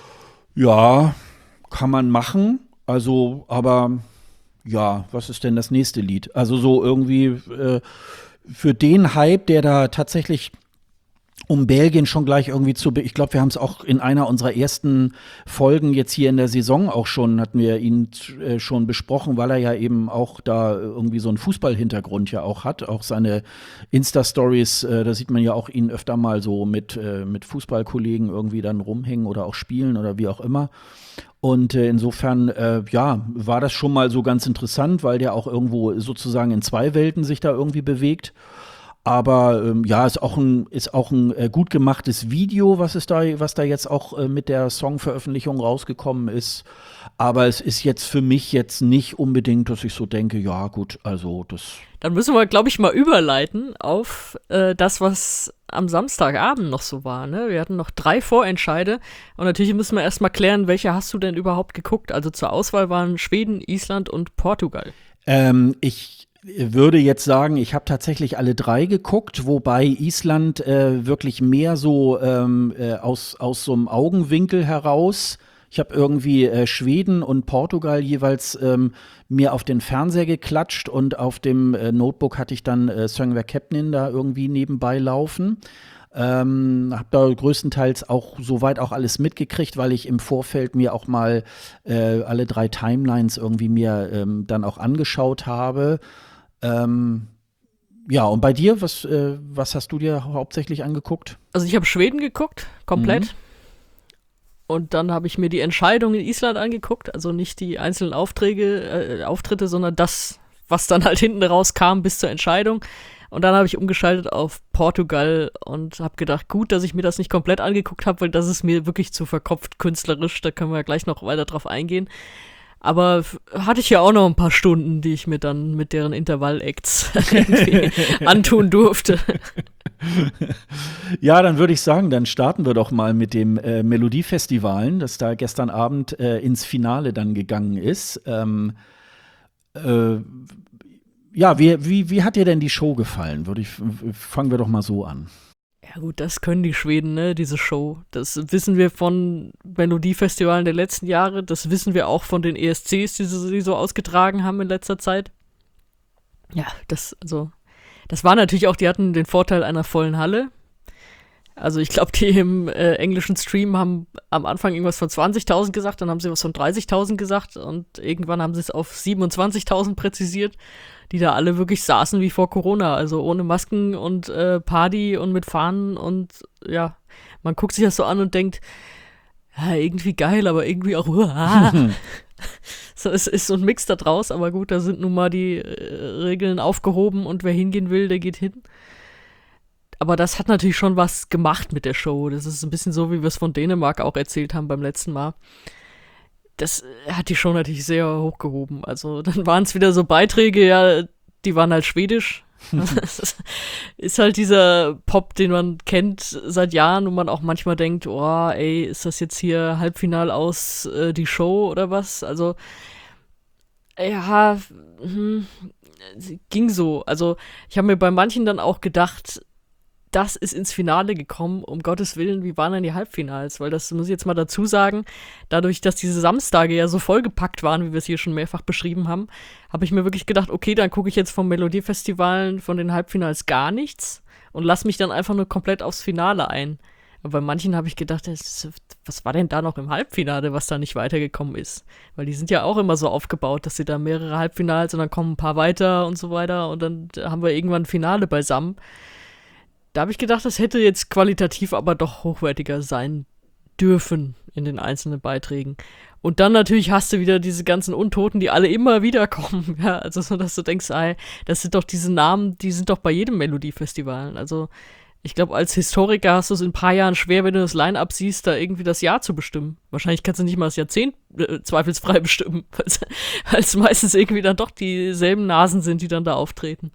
ja, kann man machen. Also, aber ja, was ist denn das nächste Lied? Also so irgendwie äh, für den Hype, der da tatsächlich um Belgien schon gleich irgendwie zu, be- ich glaube, wir haben es auch in einer unserer ersten Folgen jetzt hier in der Saison auch schon, hatten wir ihn äh, schon besprochen, weil er ja eben auch da irgendwie so einen Fußballhintergrund ja auch hat, auch seine Insta-Stories, äh, da sieht man ja auch ihn öfter mal so mit, äh, mit Fußballkollegen irgendwie dann rumhängen oder auch spielen oder wie auch immer. Und äh, insofern, äh, ja, war das schon mal so ganz interessant, weil der auch irgendwo sozusagen in zwei Welten sich da irgendwie bewegt. Aber ähm, ja, ist auch ein, ist auch ein äh, gut gemachtes Video, was ist da, was da jetzt auch äh, mit der Songveröffentlichung rausgekommen ist. Aber es ist jetzt für mich jetzt nicht unbedingt, dass ich so denke, ja gut, also das.
Dann müssen wir, glaube ich, mal überleiten auf äh, das, was am Samstagabend noch so war. Ne? Wir hatten noch drei Vorentscheide und natürlich müssen wir erst mal klären, welche hast du denn überhaupt geguckt? Also zur Auswahl waren Schweden, Island und Portugal.
Ähm, ich würde jetzt sagen, ich habe tatsächlich alle drei geguckt, wobei Island äh, wirklich mehr so ähm, äh, aus, aus so einem Augenwinkel heraus. Ich habe irgendwie äh, Schweden und Portugal jeweils ähm, mir auf den Fernseher geklatscht und auf dem äh, Notebook hatte ich dann äh, Söngvar Kepnin da irgendwie nebenbei laufen. Ähm, habe da größtenteils auch soweit auch alles mitgekriegt, weil ich im Vorfeld mir auch mal äh, alle drei Timelines irgendwie mir ähm, dann auch angeschaut habe. Ähm, ja, und bei dir, was, äh, was hast du dir hauptsächlich angeguckt?
Also ich habe Schweden geguckt, komplett.
Mhm.
Und dann habe ich mir die Entscheidung in Island angeguckt, also nicht die einzelnen Aufträge, äh, Auftritte, sondern das, was dann halt hinten rauskam bis zur Entscheidung. Und dann habe ich umgeschaltet auf Portugal und habe gedacht, gut, dass ich mir das nicht komplett angeguckt habe, weil das ist mir wirklich zu verkopft künstlerisch, da können wir ja gleich noch weiter drauf eingehen. Aber f- hatte ich ja auch noch ein paar Stunden, die ich mir dann mit deren Intervall-Acts irgendwie antun durfte.
Ja, dann würde ich sagen, dann starten wir doch mal mit dem äh, Melodiefestivalen, das da gestern Abend äh, ins Finale dann gegangen ist. Ähm, äh, ja, wie, wie, wie hat dir denn die Show gefallen? Würde ich, fangen wir doch mal so an.
Ja gut, das können die Schweden, ne, diese Show. Das wissen wir von Melodiefestivalen der letzten Jahre, das wissen wir auch von den E S Cs, die sie die so ausgetragen haben in letzter Zeit. Ja, das, also, das war natürlich auch, die hatten den Vorteil einer vollen Halle. Also ich glaube, die im äh, englischen Stream haben am Anfang irgendwas von zwanzigtausend gesagt, dann haben sie was von dreißigtausend gesagt und irgendwann haben sie es auf siebenundzwanzigtausend präzisiert, die da alle wirklich saßen wie vor Corona, also ohne Masken und äh, Party und mit Fahnen und ja, man guckt sich das so an und denkt, ja, irgendwie geil, aber irgendwie auch, uah. So, es ist so ein Mix da draus, aber gut, da sind nun mal die äh, Regeln aufgehoben und wer hingehen will, der geht hin. Aber das hat natürlich schon was gemacht mit der Show. Das ist ein bisschen so, wie wir es von Dänemark auch erzählt haben beim letzten Mal. Das hat die Show natürlich sehr hochgehoben. Also dann waren es wieder so Beiträge, ja, die waren halt schwedisch. Das ist halt dieser Pop, den man kennt seit Jahren und man auch manchmal denkt, oh, ey, ist das jetzt hier Halbfinal aus äh, die Show oder was? Also, ja, hm, ging so. Also ich habe mir bei manchen dann auch gedacht, das ist ins Finale gekommen, um Gottes Willen, wie waren denn die Halbfinals? Weil das muss ich jetzt mal dazu sagen, dadurch, dass diese Samstage ja so vollgepackt waren, wie wir es hier schon mehrfach beschrieben haben, habe ich mir wirklich gedacht, okay, dann gucke ich jetzt vom Melodiefestivalen von den Halbfinals gar nichts und lasse mich dann einfach nur komplett aufs Finale ein. Aber bei manchen habe ich gedacht, das, was war denn da noch im Halbfinale, was da nicht weitergekommen ist? Weil die sind ja auch immer so aufgebaut, dass sie da mehrere Halbfinals und dann kommen ein paar weiter und so weiter und dann haben wir irgendwann ein Finale beisammen. Da habe ich gedacht, das hätte jetzt qualitativ aber doch hochwertiger sein dürfen in den einzelnen Beiträgen. Und dann natürlich hast du wieder diese ganzen Untoten, die alle immer wieder kommen. Ja, also so, dass du denkst, ey, das sind doch diese Namen, die sind doch bei jedem Melodiefestival. Also ich glaube, als Historiker hast du es in ein paar Jahren schwer, wenn du das Line-Up siehst, da irgendwie das Jahr zu bestimmen. Wahrscheinlich kannst du nicht mal das Jahrzehnt äh, zweifelsfrei bestimmen, weil es meistens irgendwie dann doch dieselben Nasen sind, die dann da auftreten.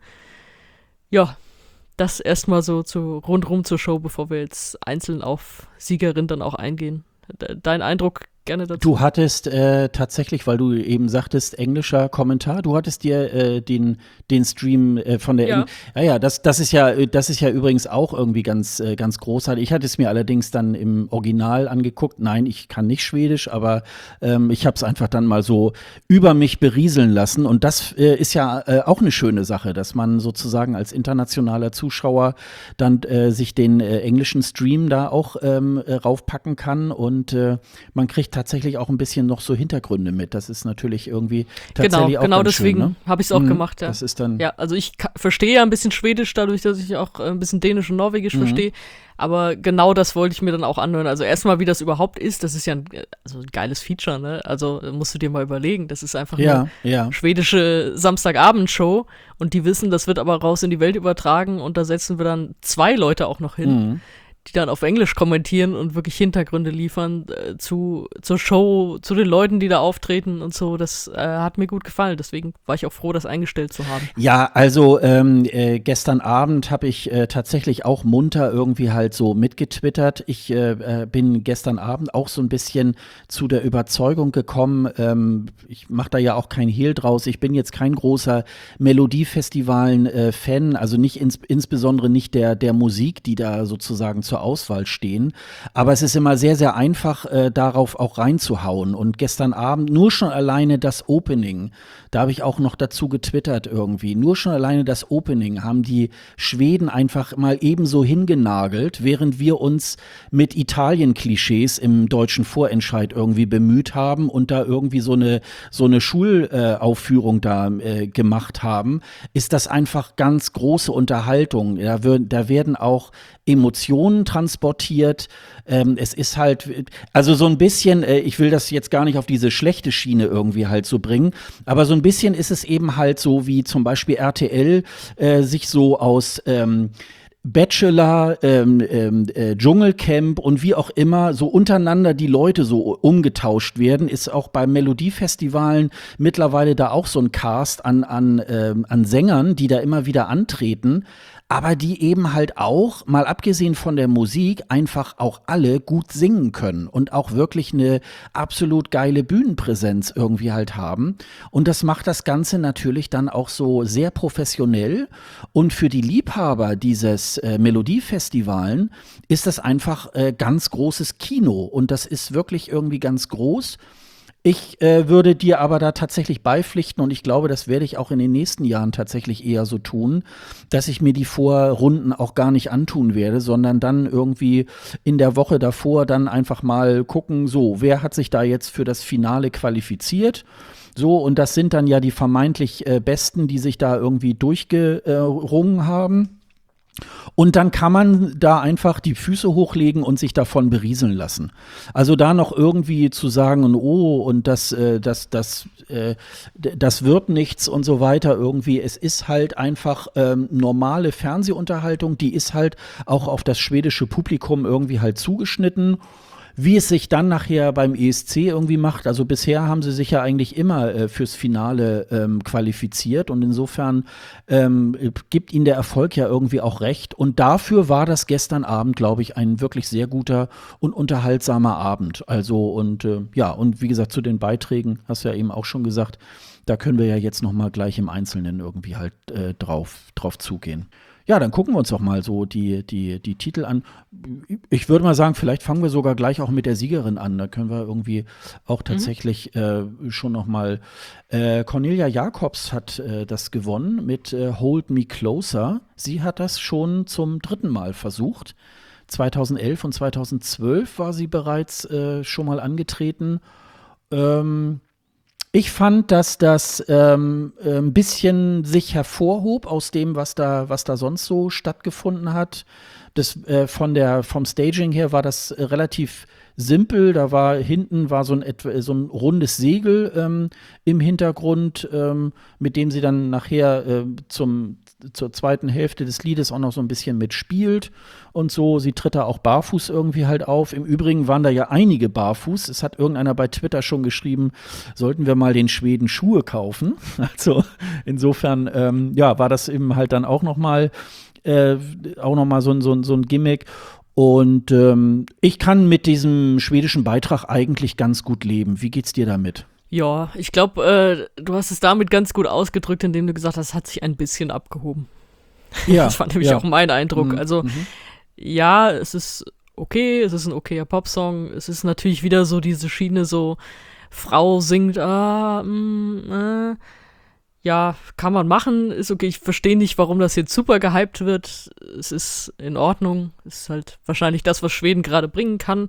Ja, das erstmal so zu, rundrum zur Show, bevor wir jetzt einzeln auf Siegerin dann auch eingehen. Dein Eindruck gerne dazu?
Du hattest äh, tatsächlich, weil du eben sagtest, englischer Kommentar, du hattest dir äh, den, den Stream äh, von der,
ja,
Eng- ja, ja, das, das ist ja, das ist ja übrigens auch irgendwie ganz, äh, ganz großartig. Ich hatte es mir allerdings dann im Original angeguckt. Nein, ich kann nicht Schwedisch, aber ähm, ich habe es einfach dann mal so über mich berieseln lassen. Und das äh, ist ja äh, auch eine schöne Sache, dass man sozusagen als internationaler Zuschauer dann äh, sich den äh, englischen Stream da auch ähm, äh, raufpacken kann und äh, man kriegt tatsächlich auch ein bisschen noch so Hintergründe mit. Das ist natürlich irgendwie tatsächlich
genau,
auch
genau
ganz
deswegen
schön, ne?
habe ich es auch
Mhm,
gemacht, ja.
Das ist dann
ja, also ich ka- verstehe ja ein bisschen Schwedisch, dadurch, dass ich auch äh, ein bisschen Dänisch und Norwegisch
Mhm.
verstehe. Aber genau das wollte ich mir dann auch anhören. Also erstmal, wie das überhaupt ist, das ist ja ein, also ein geiles Feature, ne? Also äh, musst du dir mal überlegen. Das ist einfach
ja,
eine
ja.
schwedische Samstagabendshow und die wissen, das wird aber raus in die Welt übertragen und da setzen wir dann zwei Leute auch noch hin,
Mhm.
die dann auf Englisch kommentieren und wirklich Hintergründe liefern äh, zu zur Show, zu den Leuten, die da auftreten und so. Das äh, hat mir gut gefallen. Deswegen war ich auch froh, das eingestellt zu haben.
Ja, also ähm, äh, gestern Abend habe ich äh, tatsächlich auch munter irgendwie halt so mitgetwittert. Ich äh, äh, bin gestern Abend auch so ein bisschen zu der Überzeugung gekommen, ähm, ich mache da ja auch kein Hehl draus, ich bin jetzt kein großer Melodiefestivalen-Fan, also nicht ins, insbesondere nicht der, der Musik, die da sozusagen zur Auswahl stehen, aber es ist immer sehr, sehr einfach, äh, darauf auch reinzuhauen und gestern Abend nur schon alleine das Opening, da habe ich auch noch dazu getwittert irgendwie. Nur schon alleine das Opening haben die Schweden einfach mal ebenso hingenagelt, während wir uns mit Italien-Klischees im deutschen Vorentscheid irgendwie bemüht haben und da irgendwie so eine, so eine Schulaufführung äh, da äh, gemacht haben, ist das einfach ganz große Unterhaltung. Da, wür- da werden auch Emotionen transportiert. Ähm, es ist halt, also so ein bisschen, äh, ich will das jetzt gar nicht auf diese schlechte Schiene irgendwie halt so bringen, aber so ein bisschen ist es eben halt so, wie zum Beispiel R T L äh, sich so aus ähm, Bachelor, ähm, ähm, äh, Dschungelcamp und wie auch immer so untereinander die Leute so umgetauscht werden, ist auch bei Melodiefestivalen mittlerweile da auch so ein Cast an, an, ähm, an Sängern, die da immer wieder antreten. aber die eben halt auch, mal abgesehen von der Musik, einfach auch alle gut singen können und auch wirklich eine absolut geile Bühnenpräsenz irgendwie halt haben. Und das macht das Ganze natürlich dann auch so sehr professionell. Und für die Liebhaber dieses äh, Melodiefestivalen ist das einfach äh, ganz großes Kino. Und das ist wirklich irgendwie ganz groß. Ich äh, würde dir aber da tatsächlich beipflichten und ich glaube, das werde ich auch in den nächsten Jahren tatsächlich eher so tun, dass ich mir die Vorrunden auch gar nicht antun werde, sondern dann irgendwie in der Woche davor dann einfach mal gucken, so, wer hat sich da jetzt für das Finale qualifiziert? So, und das sind dann ja die vermeintlich äh, Besten, die sich da irgendwie durchgerungen haben. Und dann kann man da einfach die Füße hochlegen und sich davon berieseln lassen. Also da noch irgendwie zu sagen, und oh, und das, äh, das, das, äh, das wird nichts und so weiter irgendwie. Es ist halt einfach ähm, normale Fernsehunterhaltung, die ist halt auch auf das schwedische Publikum irgendwie halt zugeschnitten. Wie es sich dann nachher beim E S C irgendwie macht, also bisher haben sie sich ja eigentlich immer äh, fürs Finale ähm, qualifiziert und insofern ähm, gibt ihnen der Erfolg ja irgendwie auch recht und dafür war das gestern Abend, glaube ich, ein wirklich sehr guter und unterhaltsamer Abend. Also und äh, ja, und wie gesagt, zu den Beiträgen, hast du ja eben auch schon gesagt, da können wir ja jetzt noch mal gleich im Einzelnen irgendwie halt äh, drauf, drauf zugehen. Ja, dann gucken wir uns doch mal so die, die, die Titel an. Ich würde mal sagen, vielleicht fangen wir sogar gleich auch mit der Siegerin an. Da können wir irgendwie auch tatsächlich mhm. äh, schon noch mal äh, Cornelia Jacobs hat äh, das gewonnen mit äh, Hold Me Closer. Sie hat das schon zum dritten Mal versucht. zweitausendelf und zweitausendzwölf war sie bereits äh, schon mal angetreten. Ähm, Ich fand, dass das ähm, ein bisschen sich hervorhob aus dem, was da, was da sonst so stattgefunden hat. Das, äh, von der, vom Staging her war das äh, relativ simpel. Da war hinten war so ein, so ein rundes Segel ähm, im Hintergrund, ähm, mit dem sie dann nachher äh, zum, zur zweiten Hälfte des Liedes auch noch so ein bisschen mitspielt und so. Sie tritt da auch barfuß irgendwie halt auf. Im Übrigen waren da ja einige barfuß. Es hat irgendeiner bei Twitter schon geschrieben, sollten wir mal den Schweden Schuhe kaufen. Also insofern, ähm, ja, war das eben halt dann auch noch mal äh, auch noch mal so, so, so ein Gimmick. Und ähm, ich kann mit diesem schwedischen Beitrag eigentlich ganz gut leben. Wie geht's dir damit?
Ja, ich glaube, äh, du hast es damit ganz gut ausgedrückt, indem du gesagt hast, es hat sich ein bisschen abgehoben.
Ja,
das war nämlich
ja.
auch mein Eindruck.
Mhm.
Also,
mhm.
ja, es ist okay, es ist ein okayer Popsong. Es ist natürlich wieder so diese Schiene, so Frau singt, ah, mh, äh. Ja, kann man machen, ist okay. Ich verstehe nicht, warum das jetzt super gehypt wird. Es ist in Ordnung. Es ist halt wahrscheinlich das, was Schweden gerade bringen kann.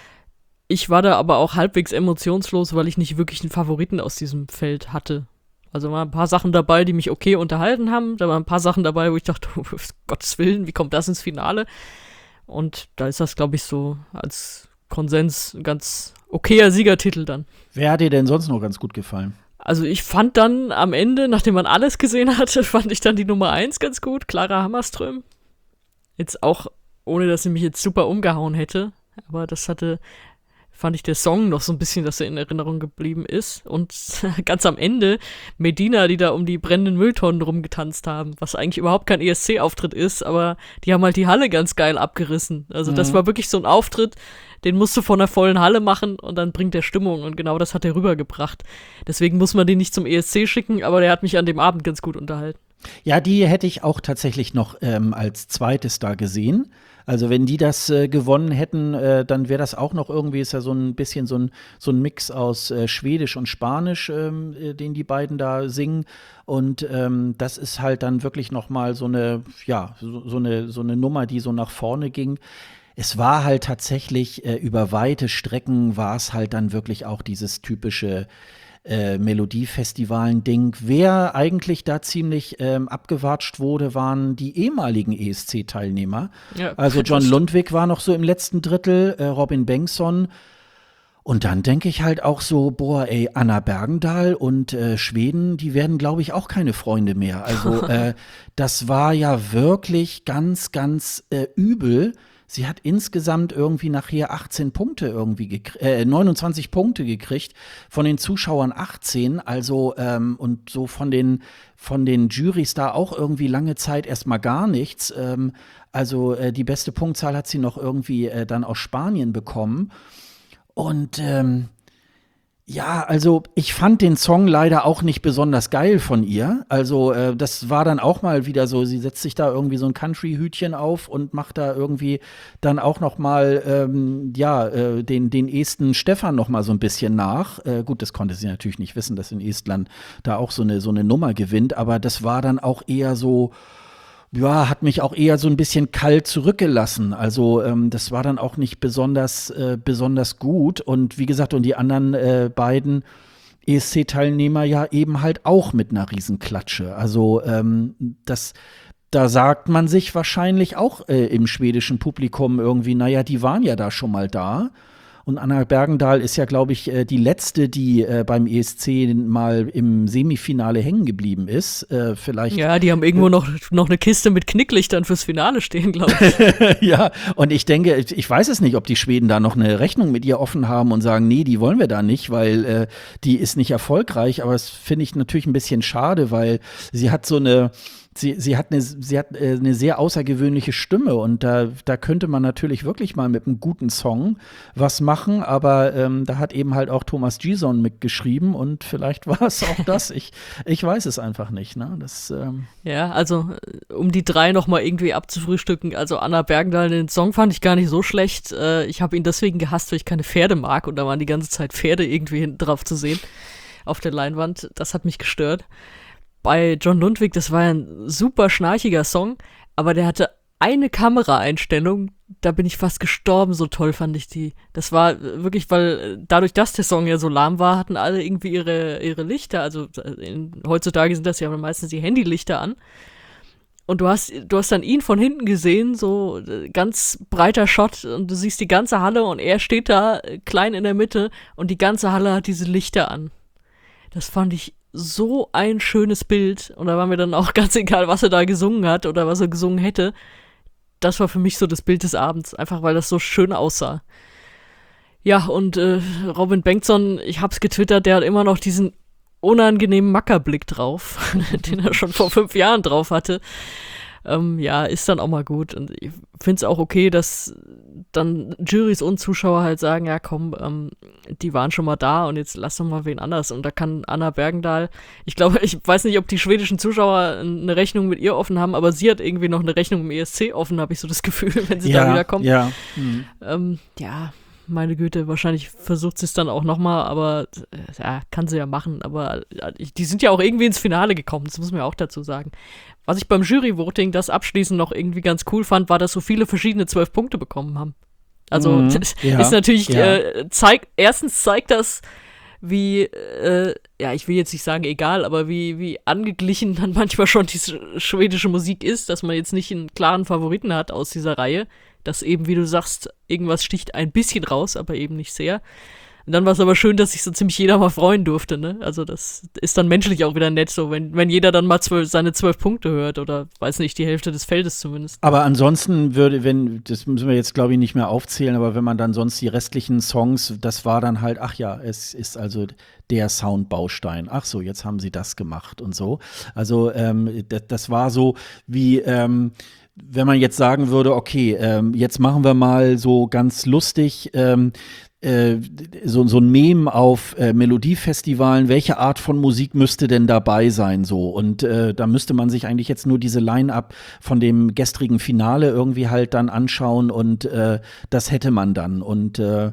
Ich war da aber auch halbwegs emotionslos, weil ich nicht wirklich einen Favoriten aus diesem Feld hatte. Also waren ein paar Sachen dabei, die mich okay unterhalten haben. Da waren ein paar Sachen dabei, wo ich dachte, um Gottes Willen, wie kommt das ins Finale? Und da ist das, glaube ich, so als Konsens ein ganz okayer Siegertitel dann.
Wer hat dir denn sonst noch ganz gut gefallen?
Also ich fand dann am Ende, nachdem man alles gesehen hatte, fand ich dann die Nummer eins ganz gut, Clara Hammarström. Jetzt auch, ohne dass sie mich jetzt super umgehauen hätte, aber das hatte, fand ich der Song noch so ein bisschen, dass er in Erinnerung geblieben ist. Und ganz am Ende Medina, die da um die brennenden Mülltonnen rumgetanzt haben, was eigentlich überhaupt kein E S C-Auftritt ist, aber die haben halt die Halle ganz geil abgerissen. Also das
Mhm.
war wirklich so ein Auftritt, den musst du von einer vollen Halle machen und dann bringt der Stimmung und genau das hat er rübergebracht. Deswegen muss man den nicht zum E S C schicken, aber der hat mich an dem Abend ganz gut unterhalten.
Ja, die hätte ich auch tatsächlich noch ähm, als zweites da gesehen. Also wenn die das äh, gewonnen hätten, äh, dann wäre das auch noch irgendwie, ist ja so ein bisschen so ein, so ein Mix aus äh, Schwedisch und Spanisch, ähm, äh, den die beiden da singen. Und ähm, das ist halt dann wirklich noch mal so eine, ja, so, so eine, so eine Nummer, die so nach vorne ging. Es war halt tatsächlich, äh, über weite Strecken war es halt dann wirklich auch dieses typische Äh, Melodiefestivalen-Ding. Wer eigentlich da ziemlich ähm, abgewatscht wurde, waren die ehemaligen E S C-Teilnehmer.
Ja,
also John Lundvik war noch so im letzten Drittel, äh, Robin Bengtsson. Und dann denke ich halt auch so, boah, ey, Anna Bergendahl und äh, Schweden, die werden, glaube ich, auch keine Freunde mehr. Also äh, das war ja wirklich ganz, ganz äh, übel, Sie hat insgesamt irgendwie nachher achtzehn Punkte irgendwie gekriegt, äh, neunundzwanzig Punkte gekriegt, von den Zuschauern achtzehn, also ähm, und so von den von den Jurys da auch irgendwie lange Zeit erstmal gar nichts. Ähm, also äh, die beste Punktzahl hat sie noch irgendwie äh, dann aus Spanien bekommen. Und ähm, ja, also ich fand den Song leider auch nicht besonders geil von ihr. Also äh, das war dann auch mal wieder so, sie setzt sich da irgendwie so ein Country-Hütchen auf und macht da irgendwie dann auch noch mal ähm, ja, äh, den, den Esten Stefan noch mal so ein bisschen nach. Äh, gut, das konnte sie natürlich nicht wissen, dass in Estland da auch so eine, so eine Nummer gewinnt, aber das war dann auch eher so, ja, hat mich auch eher so ein bisschen kalt zurückgelassen. Also ähm, das war dann auch nicht besonders, äh, besonders gut. Und wie gesagt, und die anderen äh, beiden E S C-Teilnehmer ja eben halt auch mit einer Riesenklatsche. Also ähm, das, da sagt man sich wahrscheinlich auch äh, im schwedischen Publikum irgendwie, naja, die waren ja da schon mal da. Und Anna Bergendahl ist ja, glaube ich, äh, die letzte, die äh, beim E S C mal im Semifinale hängen geblieben ist. Äh, vielleicht.
Ja, die haben irgendwo noch, noch eine Kiste mit Knicklichtern fürs Finale stehen, glaube ich.
Ja, und ich denke, ich weiß es nicht, ob die Schweden da noch eine Rechnung mit ihr offen haben und sagen, nee, die wollen wir da nicht, weil äh, die ist nicht erfolgreich. Aber das finde ich natürlich ein bisschen schade, weil sie hat so eine Sie, sie hat, eine, sie hat äh, eine sehr außergewöhnliche Stimme und da, da könnte man natürlich wirklich mal mit einem guten Song was machen, aber ähm, da hat eben halt auch Thomas Gison mitgeschrieben und vielleicht war es auch das. Ich, ich weiß es einfach nicht. Ne? Das, ähm
ja, also um die drei noch mal irgendwie abzufrühstücken, also Anna Bergendahl, den Song fand ich gar nicht so schlecht. Äh, ich habe ihn deswegen gehasst, weil ich keine Pferde mag und da waren die ganze Zeit Pferde irgendwie hinten drauf zu sehen auf der Leinwand. Das hat mich gestört. Bei John Lundvik, das war ja ein super schnarchiger Song, aber der hatte eine Kameraeinstellung, da bin ich fast gestorben, so toll fand ich die. Das war wirklich, weil dadurch, dass der Song ja so lahm war, hatten alle irgendwie ihre, ihre Lichter, also in, heutzutage sind das ja meistens die Handylichter an. Und du hast, du hast dann ihn von hinten gesehen, so ganz breiter Shot und du siehst die ganze Halle und er steht da klein in der Mitte und die ganze Halle hat diese Lichter an. Das fand ich so ein schönes Bild und da war mir dann auch ganz egal, was er da gesungen hat oder was er gesungen hätte. Das war für mich so das Bild des Abends, einfach weil das so schön aussah. Ja, und äh, Robin Bengtsson, ich hab's getwittert, der hat immer noch diesen unangenehmen Mackerblick drauf, den er schon vor fünf Jahren drauf hatte. Ähm, ja, ist dann auch mal gut. Und ich finde es auch okay, dass dann Jurys und Zuschauer halt sagen, ja komm, ähm, die waren schon mal da und jetzt lass doch mal wen anders. Und da kann Anna Bergendahl, ich glaube, ich weiß nicht, ob die schwedischen Zuschauer eine Rechnung mit ihr offen haben, aber sie hat irgendwie noch eine Rechnung im E S C offen, habe ich so das Gefühl, wenn sie
ja,
da wieder kommt.
Ja, mhm.
ähm, ja, meine Güte, wahrscheinlich versucht sie es dann auch nochmal, aber äh, ja, kann sie ja machen. Aber äh, die sind ja auch irgendwie ins Finale gekommen, das muss man ja auch dazu sagen. Was ich beim Jury-Voting das abschließend noch irgendwie ganz cool fand, war, dass so viele verschiedene zwölf Punkte bekommen haben. Also
Mhm,
das
ja,
ist natürlich,
ja.
äh, zeigt, erstens zeigt das, wie, äh, ja, ich will jetzt nicht sagen egal, aber wie, wie angeglichen dann manchmal schon die schwedische Musik ist, dass man jetzt nicht einen klaren Favoriten hat aus dieser Reihe. Dass eben, wie du sagst, irgendwas sticht ein bisschen raus, aber eben nicht sehr. Und dann war es aber schön, dass sich so ziemlich jeder mal freuen durfte, ne? Also das ist dann menschlich auch wieder nett, so wenn, wenn jeder dann mal zwölf, seine zwölf Punkte hört oder, weiß nicht, die Hälfte des Feldes zumindest.
Aber ansonsten würde, wenn, das müssen wir jetzt, glaube ich, nicht mehr aufzählen, aber wenn man dann sonst die restlichen Songs, das war dann halt, ach ja, es ist also der Soundbaustein. Ach so, jetzt haben sie das gemacht und so. Also ähm, das, das war so wie, ähm, wenn man jetzt sagen würde, okay, ähm, jetzt machen wir mal so ganz lustig ähm, äh, so, so ein Meme auf äh, Melodiefestivalen, welche Art von Musik müsste denn dabei sein so? Und äh, da müsste man sich eigentlich jetzt nur diese Line-Up von dem gestrigen Finale irgendwie halt dann anschauen und äh, das hätte man dann. Und äh,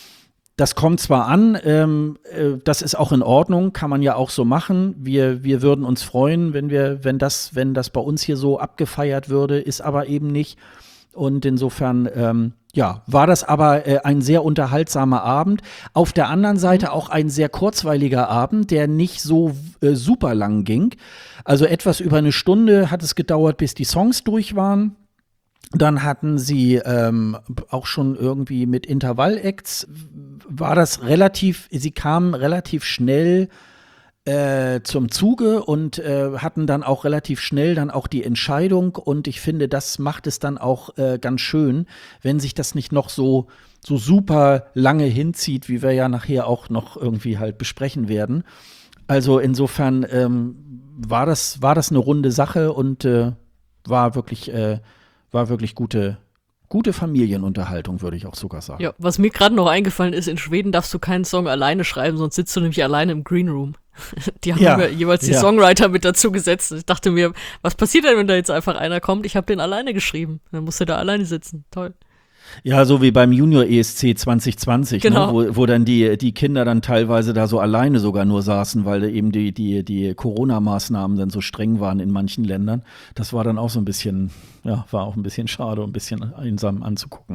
das kommt zwar an, ähm, äh, das ist auch in Ordnung, kann man ja auch so machen. Wir, wir würden uns freuen, wenn wir, wenn das, wenn das bei uns hier so abgefeiert würde, ist aber eben nicht. Und insofern, ähm, ja, war das aber äh, ein sehr unterhaltsamer Abend. Auf der anderen Seite auch ein sehr kurzweiliger Abend, der nicht so äh, super lang ging. Also etwas über eine Stunde hat es gedauert, bis die Songs durch waren. Dann hatten sie ähm, auch schon irgendwie mit Intervall-Acts, war das relativ, sie kamen relativ schnell äh, zum Zuge und äh, hatten dann auch relativ schnell dann auch die Entscheidung. Und ich finde, das macht es dann auch äh, ganz schön, wenn sich das nicht noch so, so super lange hinzieht, wie wir ja nachher auch noch irgendwie halt besprechen werden. Also insofern ähm, war das, war das eine runde Sache und äh, war wirklich, äh, war wirklich gute, gute Familienunterhaltung, würde ich auch sogar sagen.
Ja, was mir gerade noch eingefallen ist, in Schweden darfst du keinen Song alleine schreiben, sonst sitzt du nämlich alleine im Green Room. Die haben
Ja,
immer jeweils die
ja.
Songwriter mit dazu gesetzt. Ich dachte mir, was passiert denn, wenn da jetzt einfach einer kommt? Ich habe den alleine geschrieben. Dann muss er da alleine sitzen. Toll.
Ja, so wie beim Junior E S C zwanzig zwanzig,
Genau.
ne, wo, wo dann die, die Kinder dann teilweise da so alleine sogar nur saßen, weil eben die, die, die Corona-Maßnahmen dann so streng waren in manchen Ländern. Das war dann auch so ein bisschen, ja, war auch ein bisschen schade und ein bisschen einsam anzugucken.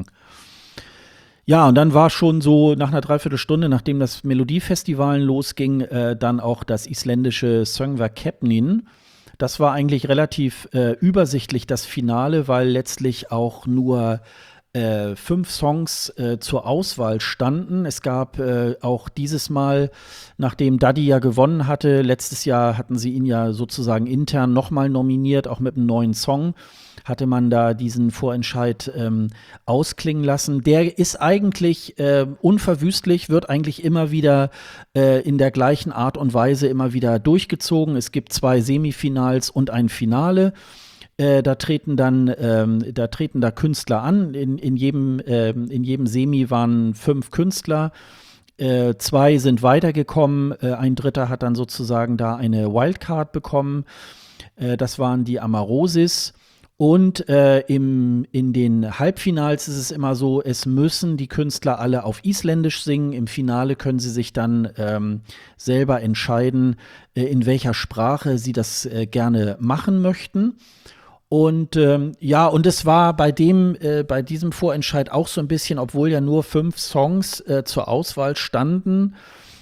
Ja, und dann war schon so nach einer Dreiviertelstunde, nachdem das Melodiefestival losging, äh, dann auch das isländische Söngvakeppnin. Das war eigentlich relativ äh, übersichtlich, das Finale, weil letztlich auch nur äh, fünf Songs äh, zur Auswahl standen. Es gab äh, auch dieses Mal, nachdem Daddy ja gewonnen hatte, letztes Jahr hatten sie ihn ja sozusagen intern nochmal nominiert, auch mit einem neuen Song, hatte man da diesen Vorentscheid ähm, ausklingen lassen. Der ist eigentlich äh, unverwüstlich, wird eigentlich immer wieder äh, in der gleichen Art und Weise immer wieder durchgezogen. Es gibt zwei Semifinals und ein Finale. Äh, da treten dann, ähm, da treten da Künstler an. In, in jedem, ähm, in jedem Semi waren fünf Künstler. Äh, zwei sind weitergekommen. Äh, ein Dritter hat dann sozusagen da eine Wildcard bekommen. Äh, das waren die Amarosis. Und äh, im, in den Halbfinals ist es immer so, es müssen die Künstler alle auf Isländisch singen. Im Finale können sie sich dann ähm, selber entscheiden, äh, in welcher Sprache sie das äh, gerne machen möchten. Und ähm, ja, und es war bei dem, äh, bei diesem Vorentscheid auch so ein bisschen, obwohl ja nur fünf Songs äh, zur Auswahl standen,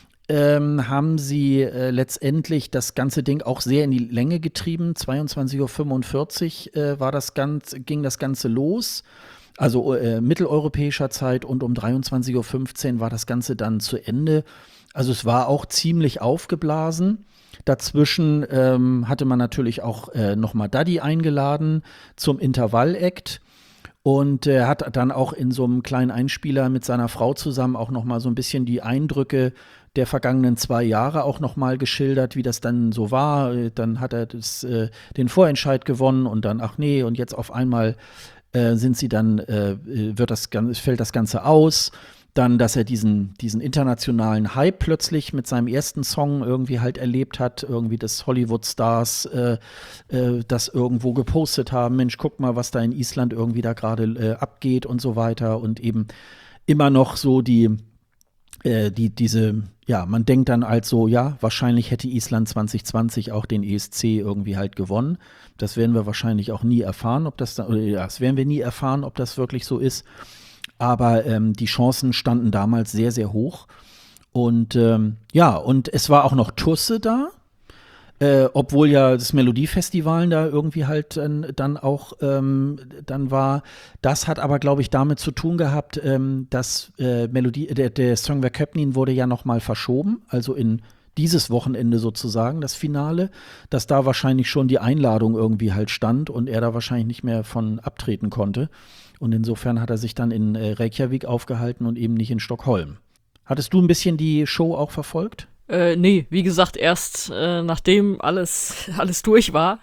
ähm, haben sie äh, letztendlich das ganze Ding auch sehr in die Länge getrieben. zweiundzwanzig Uhr fünfundvierzig äh, war das Ganze, ging das Ganze los, also äh, mitteleuropäischer Zeit, und um dreiundzwanzig Uhr fünfzehn war das Ganze dann zu Ende. Also es war auch ziemlich aufgeblasen. Dazwischen ähm, hatte man natürlich auch äh, nochmal Daddy eingeladen zum Intervall-Act. Und er äh, hat dann auch in so einem kleinen Einspieler mit seiner Frau zusammen auch noch mal so ein bisschen die Eindrücke der vergangenen zwei Jahre auch noch mal geschildert, wie das dann so war. Dann hat er das, äh, den Vorentscheid gewonnen und dann, ach nee, und jetzt auf einmal äh, sind sie dann, äh, wird das, fällt das Ganze aus. Dann, dass er diesen, diesen internationalen Hype plötzlich mit seinem ersten Song irgendwie halt erlebt hat, irgendwie dass Hollywood-Stars äh, äh, das irgendwo gepostet haben, Mensch, guck mal, was da in Island irgendwie da gerade äh, abgeht und so weiter, und eben immer noch so die, äh, die, diese, ja, man denkt dann halt so, ja, wahrscheinlich hätte Island zwanzig zwanzig auch den E S C irgendwie halt gewonnen. Das werden wir wahrscheinlich auch nie erfahren, ob das da, oder ja, das werden wir nie erfahren, ob das wirklich so ist. Aber ähm, die Chancen standen damals sehr, sehr hoch. Und ähm, ja, und es war auch noch Tusse da, äh, obwohl ja das Melodiefestival da irgendwie halt äh, dann auch ähm, dann war. Das hat aber, glaube ich, damit zu tun gehabt, ähm, dass äh, Melodie, der, der Söngvakeppnin wurde ja noch mal verschoben, also in dieses Wochenende sozusagen, das Finale, dass da wahrscheinlich schon die Einladung irgendwie halt stand und er da wahrscheinlich nicht mehr von abtreten konnte. Und insofern hat er sich dann in äh, Reykjavik aufgehalten und eben nicht in Stockholm. Hattest du ein bisschen die Show auch verfolgt?
Äh, nee, wie gesagt, erst äh, nachdem alles, alles durch war.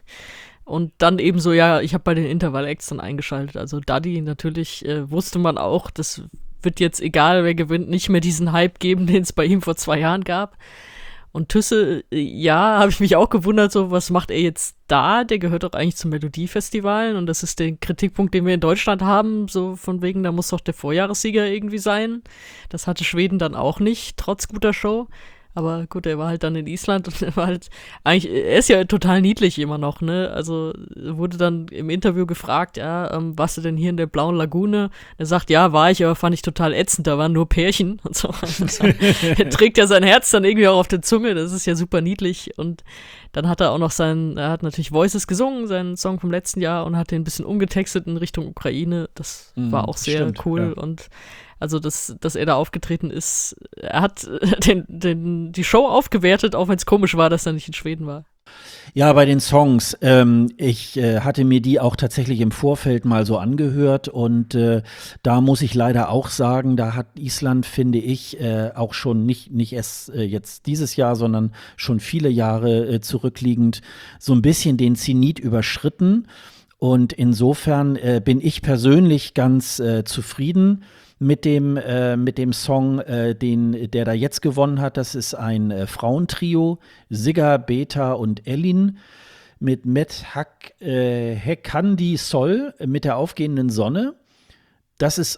Und dann eben so, ja, ich habe bei den Intervall-Acts dann eingeschaltet. Also Daddy, natürlich äh, wusste man auch, das wird jetzt, egal wer gewinnt, nicht mehr diesen Hype geben, den es bei ihm vor zwei Jahren gab. Und Tüsse, ja, habe ich mich auch gewundert, so, was macht er jetzt da? Der gehört doch eigentlich zum Melodiefestival und das ist der Kritikpunkt, den wir in Deutschland haben, so von wegen, da muss doch der Vorjahressieger irgendwie sein. Das hatte Schweden dann auch nicht, trotz guter Show. Aber gut, er war halt dann in Island und er war halt, eigentlich, er ist ja total niedlich immer noch, ne? Also wurde dann im Interview gefragt, ja, ähm, warst du denn hier in der Blauen Lagune? Er sagt, ja, war ich, aber fand ich total ätzend, da waren nur Pärchen und so. Also, er trägt ja sein Herz dann irgendwie auch auf der Zunge, das ist ja super niedlich. Und dann hat er auch noch seinen, er hat natürlich Voices gesungen, seinen Song vom letzten Jahr, und hat den ein bisschen umgetextet in Richtung Ukraine. Das war auch sehr
Stimmt,
cool
ja.
und Also, dass, dass er da aufgetreten ist. Er hat den, den, die Show aufgewertet, auch wenn es komisch war, dass er nicht in Schweden war.
Ja, bei den Songs. Ähm, ich äh, hatte mir die auch tatsächlich im Vorfeld mal so angehört und äh, da muss ich leider auch sagen, da hat Island, finde ich, äh, auch schon nicht, nicht erst äh, jetzt dieses Jahr, sondern schon viele Jahre äh, zurückliegend so ein bisschen den Zenit überschritten. Und insofern äh, bin ich persönlich ganz äh, zufrieden mit dem, äh, mit dem Song, äh, den, der da jetzt gewonnen hat. Das ist ein äh, Frauentrio, Sigga, Beta und Elin mit Met Hak, äh, Hekandi Sol mit der aufgehenden Sonne. Das ist,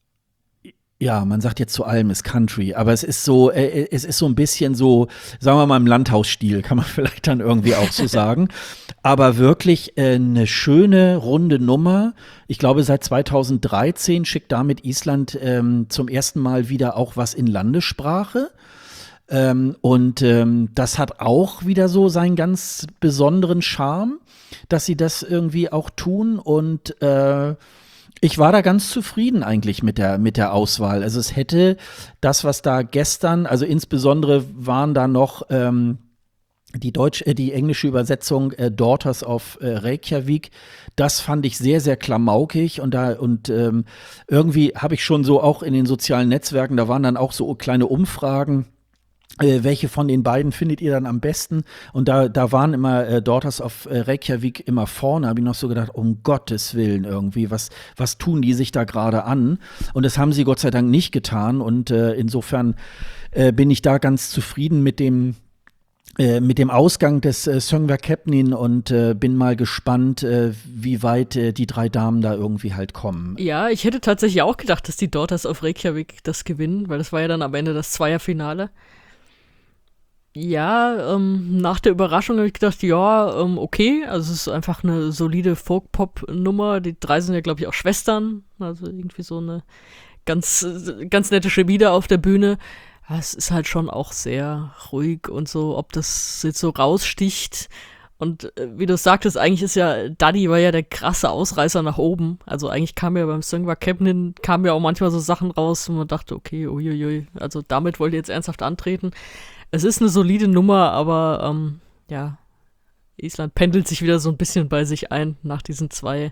ja, man sagt jetzt zu allem ist Country, aber es ist so, äh, es ist so ein bisschen so, sagen wir mal im Landhausstil, kann man vielleicht dann irgendwie auch so sagen. Aber wirklich äh, eine schöne, runde Nummer. Ich glaube, seit zweitausenddreizehn schickt damit Island ähm, zum ersten Mal wieder auch was in Landessprache. Ähm, und ähm, das hat auch wieder so seinen ganz besonderen Charme, dass sie das irgendwie auch tun. Und äh, ich war da ganz zufrieden eigentlich mit der, mit der Auswahl. Also es hätte das, was da gestern, also insbesondere waren da noch ähm, die deutsche, äh, die englische Übersetzung äh, Daughters of äh, Reykjavik, das fand ich sehr, sehr klamaukig und da und ähm, irgendwie habe ich schon so auch in den sozialen Netzwerken, da waren dann auch so kleine Umfragen. Äh, welche von den beiden findet ihr dann am besten? Und da, da waren immer äh, Daughters of äh, Reykjavik immer vorne. Habe ich noch so gedacht, um Gottes Willen irgendwie, was, was tun die sich da gerade an? Und das haben sie Gott sei Dank nicht getan. Und äh, insofern äh, bin ich da ganz zufrieden mit dem äh, mit dem Ausgang des äh, Söngvakeppnin und äh, bin mal gespannt, äh, wie weit äh, die drei Damen da irgendwie halt kommen.
Ja, ich hätte tatsächlich auch gedacht, dass die Daughters of Reykjavik das gewinnen, weil das war ja dann am Ende das Zweierfinale. Ja, ähm, nach der Überraschung habe ich gedacht, ja, ähm, okay, also es ist einfach eine solide Folk-Pop-Nummer. Die drei sind ja, glaube ich, auch Schwestern, also irgendwie so eine ganz, ganz nette Chemie auf der Bühne. Ja, es ist halt schon auch sehr ruhig und so, ob das jetzt so raussticht. Und äh, wie du sagtest, eigentlich ist ja, Daddy war ja der krasse Ausreißer nach oben. Also eigentlich kam ja beim Söngvakeppnin, kamen ja auch manchmal so Sachen raus, wo man dachte, okay, uiuiui, also damit wollt ihr jetzt ernsthaft antreten. Es ist eine solide Nummer, aber ähm, ja, Island pendelt sich wieder so ein bisschen bei sich ein nach diesen zwei,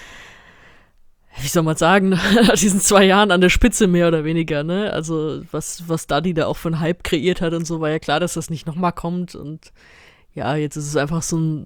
wie soll man sagen, nach diesen zwei Jahren an der Spitze mehr oder weniger, ne? Also was, was Daddy da auch für einen Hype kreiert hat und so, war ja klar, dass das nicht nochmal kommt und ja, jetzt ist es einfach so ein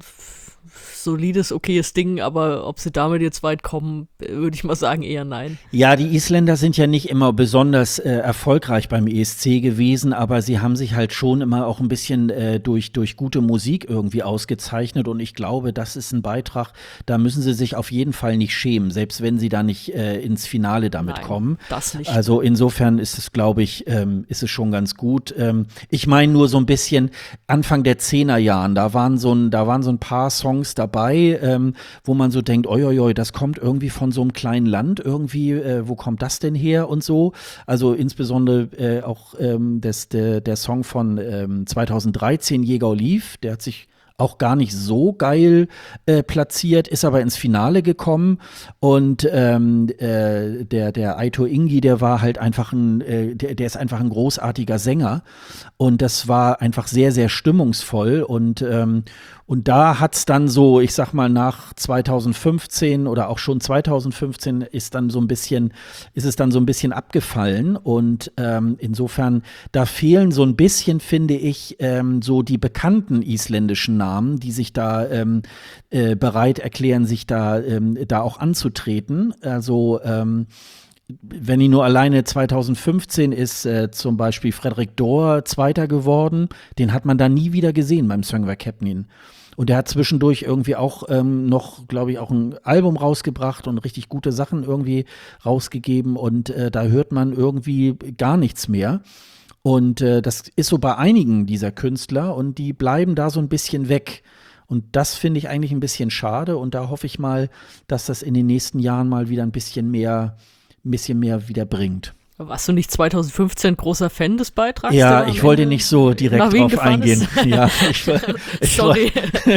solides, okayes Ding, aber ob sie damit jetzt weit kommen, würde ich mal sagen, eher nein.
Ja, die Isländer sind ja nicht immer besonders äh, erfolgreich beim E S C gewesen, aber sie haben sich halt schon immer auch ein bisschen äh, durch, durch gute Musik irgendwie ausgezeichnet und ich glaube, das ist ein Beitrag, da müssen sie sich auf jeden Fall nicht schämen, selbst wenn sie da nicht äh, ins Finale damit
Nein,
kommen.
das nicht.
Also insofern ist es, glaube ich, ähm, ist es schon ganz gut. Ähm, ich meine nur so ein bisschen Anfang der Zehnerjahren, da waren so ein, da waren so ein paar Songs dabei, ähm, wo man so denkt, oi, oi, oi, das kommt irgendwie von so einem kleinen Land, irgendwie, äh, wo kommt das denn her und so. Also insbesondere äh, auch ähm, das, der, der Song von ähm, zweitausenddreizehn, Jäger Oliv, der hat sich auch gar nicht so geil äh, platziert, ist aber ins Finale gekommen und ähm, äh, der, der Aito Ingi, der war halt einfach ein, äh, der, der ist einfach ein großartiger Sänger und das war einfach sehr, sehr stimmungsvoll und ähm, und da hat's dann so, ich sag mal, nach zweitausendfünfzehn oder auch schon zweitausendfünfzehn ist dann so ein bisschen, ist es dann so ein bisschen abgefallen. Und ähm, insofern, da fehlen so ein bisschen, finde ich, ähm, so die bekannten isländischen Namen, die sich da ähm, äh, bereit erklären, sich da, ähm, da auch anzutreten. Also ähm, wenn ich nur alleine zweitausendfünfzehn ist äh, zum Beispiel Fredrik Dohr Zweiter geworden, den hat man da nie wieder gesehen beim Söngvakeppnin. Und der hat zwischendurch irgendwie auch ähm, noch, glaube ich, auch ein Album rausgebracht und richtig gute Sachen irgendwie rausgegeben und äh, da hört man irgendwie gar nichts mehr. Und äh, das ist so bei einigen dieser Künstler und die bleiben da so ein bisschen weg. Und das finde ich eigentlich ein bisschen schade und da hoffe ich mal, dass das in den nächsten Jahren mal wieder ein bisschen mehr ein bisschen mehr wieder bringt.
Warst du nicht zwanzig fünfzehn großer Fan des Beitrags?
Ja, ich wollte nicht so direkt drauf eingehen. Ja, ich, ich,
Sorry.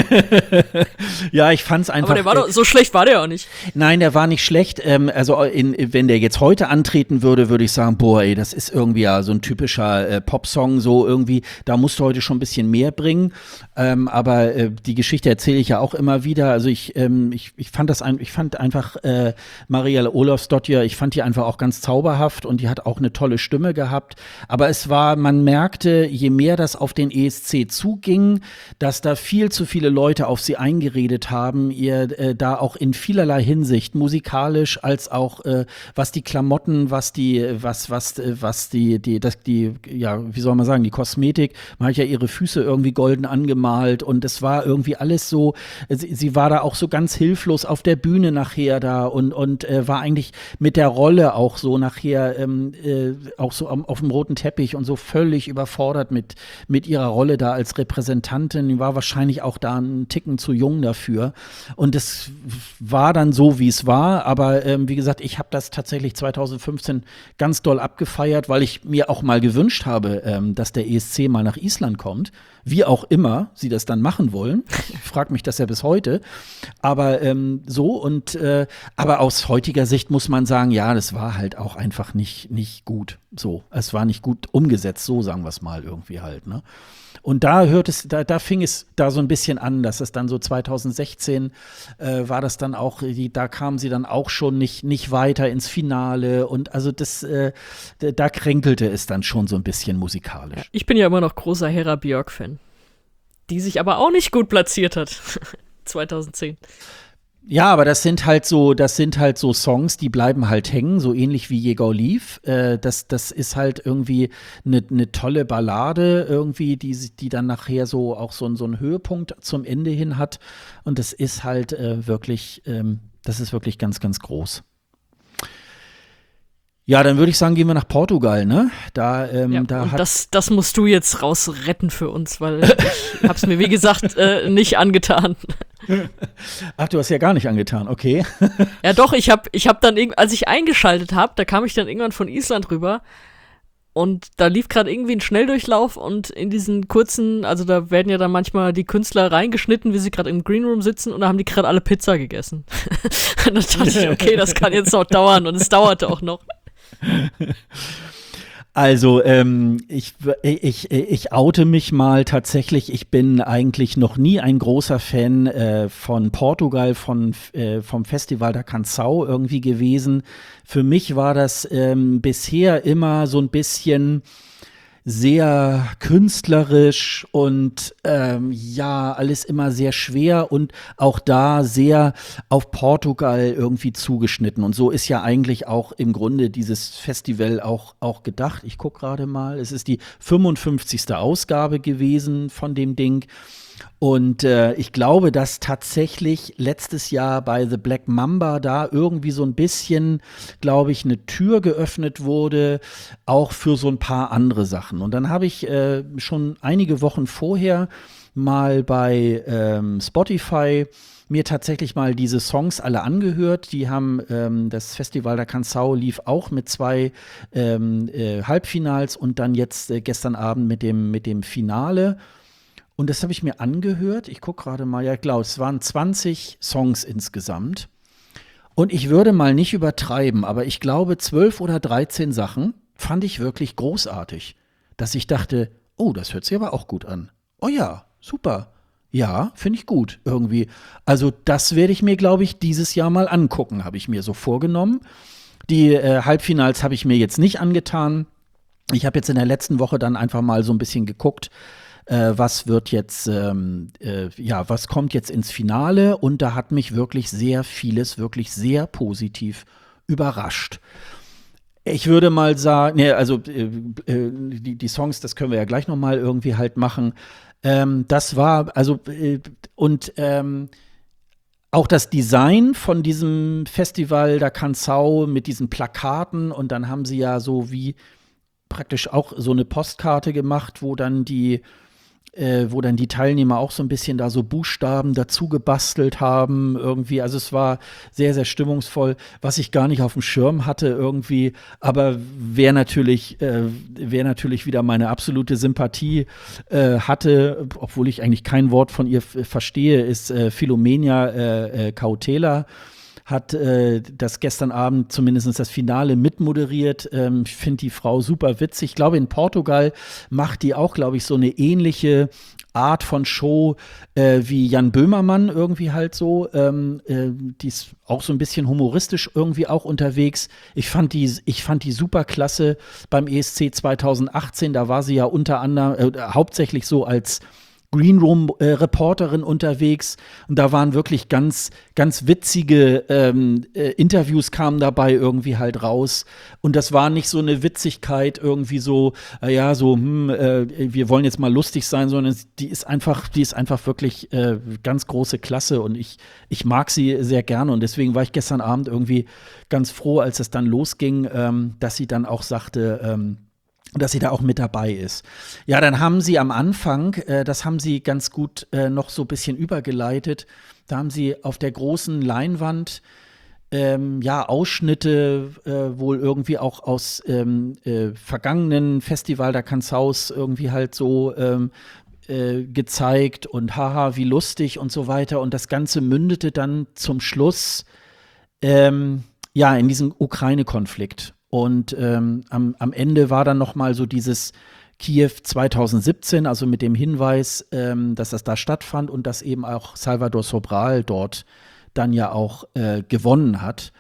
Ja, ich fand's einfach.
Aber der war doch, so schlecht war der auch nicht.
Nein, der war nicht schlecht. Ähm, also in, wenn der jetzt heute antreten würde, würde ich sagen, boah, ey, das ist irgendwie ja so ein typischer äh, Popsong, so irgendwie. Da musst du heute schon ein bisschen mehr bringen. Ähm, aber äh, die Geschichte erzähle ich ja auch immer wieder. Also ich, ähm, ich, ich fand das, ein, ich fand einfach äh, Marielle Olofsdottir, ich fand die einfach auch ganz zauberhaft und die hat auch eine tolle Stimme gehabt. Aber es war, man merkte, je mehr das auf den E S C zuging, dass da viel zu viele Leute auf sie eingeredet haben, ihr äh, da auch in vielerlei Hinsicht, musikalisch als auch äh, was die Klamotten, was die, was, was, äh, was die, die, das, die, ja, wie soll man sagen, die Kosmetik, man hat ja ihre Füße irgendwie golden angemalt und es war irgendwie alles so, sie, sie war da auch so ganz hilflos auf der Bühne nachher da und, und äh, war eigentlich mit der Rolle auch so nachher ähm, äh, auch so am, auf dem roten Teppich und so völlig überfordert mit, mit ihrer Rolle da als Repräsentantin. Die war wahrscheinlich auch da einen Ticken zu jung dafür. Und es war dann so, wie es war. Aber ähm, wie gesagt, ich habe das tatsächlich zwanzig fünfzehn ganz doll abgefeiert, weil ich mir auch mal gewünscht habe, ähm, dass der E S C mal nach Island kommt. Wie auch immer sie das dann machen wollen. Ich frage mich das ja bis heute. Aber ähm, so und äh, aber aus heutiger Sicht muss man sagen, ja, das war halt auch einfach nicht, nicht gut. So, es war nicht gut umgesetzt, so sagen wir es mal irgendwie halt, ne? Und da hört es, da, da fing es da so ein bisschen an, dass es dann so zwanzig sechzehn äh, war das dann auch, die, da kamen sie dann auch schon nicht, nicht weiter ins Finale und also das, äh, da kränkelte es dann schon so ein bisschen musikalisch.
Ja, ich bin ja immer noch großer Hera Björk-Fan, die sich aber auch nicht gut platziert hat, zwanzig zehn.
Ja, aber das sind halt so, das sind halt so Songs, die bleiben halt hängen, so ähnlich wie Jegor Lief. Äh, das, das ist halt irgendwie eine ne tolle Ballade irgendwie, die, die dann nachher so auch so, so einen Höhepunkt zum Ende hin hat. Und das ist halt äh, wirklich, ähm, das ist wirklich ganz, ganz groß. Ja, dann würde ich sagen, gehen wir nach Portugal, ne? Da, ähm,
ja,
da
und
hat
das, das musst du jetzt rausretten für uns, weil ich hab's mir, wie gesagt, äh, nicht angetan.
Ach, du hast ja gar nicht angetan, okay.
Ja doch, ich hab, ich hab dann, irg- als ich eingeschaltet habe, da kam ich dann irgendwann von Island rüber und da lief gerade irgendwie ein Schnelldurchlauf und in diesen kurzen, also da werden ja dann manchmal die Künstler reingeschnitten, wie sie gerade im Greenroom sitzen und da haben die gerade alle Pizza gegessen. Und dann dachte ich, okay, das kann jetzt noch dauern und es dauerte auch noch.
Also, ähm, ich, ich, ich oute mich mal tatsächlich. Ich bin eigentlich noch nie ein großer Fan äh, von Portugal, von, äh, vom Festival da Canção irgendwie gewesen. Für mich war das ähm, bisher immer so ein bisschen sehr künstlerisch und ähm, ja, alles immer sehr schwer und auch da sehr auf Portugal irgendwie zugeschnitten. Und so ist ja eigentlich auch im Grunde dieses Festival auch, auch gedacht. Ich gucke gerade mal, es ist die fünfundfünfzigste Ausgabe gewesen von dem Ding. Und äh, ich glaube, dass tatsächlich letztes Jahr bei The Black Mamba da irgendwie so ein bisschen, glaube ich, eine Tür geöffnet wurde, auch für so ein paar andere Sachen. Und dann habe ich äh, schon einige Wochen vorher mal bei ähm, Spotify mir tatsächlich mal diese Songs alle angehört. Die haben, ähm, das Festival der Canção lief auch mit zwei ähm, äh, Halbfinals und dann jetzt äh, gestern Abend mit dem, mit dem Finale. Und das habe ich mir angehört. Ich gucke gerade mal, ja, klar, es waren zwanzig Songs insgesamt. Und ich würde mal nicht übertreiben, aber ich glaube, zwölf oder dreizehn Sachen fand ich wirklich großartig. Dass ich dachte, oh, das hört sich aber auch gut an. Oh ja, super. Ja, finde ich gut irgendwie. Also das werde ich mir, glaube ich, dieses Jahr mal angucken, habe ich mir so vorgenommen. Die äh, Halbfinals habe ich mir jetzt nicht angetan. Ich habe jetzt in der letzten Woche dann einfach mal so ein bisschen geguckt, äh, was wird jetzt, ähm, äh, ja, was kommt jetzt ins Finale? Und da hat mich wirklich sehr vieles, wirklich sehr positiv überrascht. Ich würde mal sagen, ne, also äh, äh, die, die Songs, das können wir ja gleich noch mal irgendwie halt machen. Ähm, das war, also, äh, und ähm, auch das Design von diesem Festival der Canção mit diesen Plakaten und dann haben sie ja so wie praktisch auch so eine Postkarte gemacht, wo dann die äh, wo dann die Teilnehmer auch so ein bisschen da so Buchstaben dazu gebastelt haben irgendwie. Also es war sehr, sehr stimmungsvoll, was ich gar nicht auf dem Schirm hatte irgendwie. Aber wer natürlich, äh, wer natürlich wieder meine absolute Sympathie äh, hatte, obwohl ich eigentlich kein Wort von ihr f- verstehe, ist äh, Philomenia äh, äh, Cautela. Hat äh, das gestern Abend zumindest das Finale mitmoderiert. Ähm, ich finde die Frau super witzig. Ich glaube, in Portugal macht die auch, glaube ich, so eine ähnliche Art von Show äh, wie Jan Böhmermann irgendwie halt so. Ähm, äh, die ist auch so ein bisschen humoristisch irgendwie auch unterwegs. Ich fand die, ich fand die super klasse beim E S C zwanzig achtzehn. Da war sie ja unter anderem äh, hauptsächlich so als Greenroom-Reporterin äh, unterwegs und da waren wirklich ganz, ganz witzige ähm, äh, Interviews kamen dabei irgendwie halt raus und das war nicht so eine Witzigkeit irgendwie so, äh, ja, so, hm, äh, wir wollen jetzt mal lustig sein, sondern die ist einfach, die ist einfach wirklich äh, ganz große Klasse und ich, ich mag sie sehr gerne und deswegen war ich gestern Abend irgendwie ganz froh, als es dann losging, ähm, dass sie dann auch sagte, ähm, dass sie da auch mit dabei ist. Ja, dann haben sie am Anfang, äh, das haben sie ganz gut äh, noch so ein bisschen übergeleitet, da haben sie auf der großen Leinwand ähm, ja, Ausschnitte äh, wohl irgendwie auch aus ähm, äh, vergangenen Festival der Cansaus irgendwie halt so ähm, äh, gezeigt und haha, wie lustig und so weiter. Und das Ganze mündete dann zum Schluss ähm, ja in diesem Ukraine-Konflikt. Und ähm, am, am Ende war dann noch mal so dieses Kiew zwanzig siebzehn, also mit dem Hinweis, ähm, dass das da stattfand und dass eben auch Salvador Sobral dort dann ja auch äh, gewonnen hat.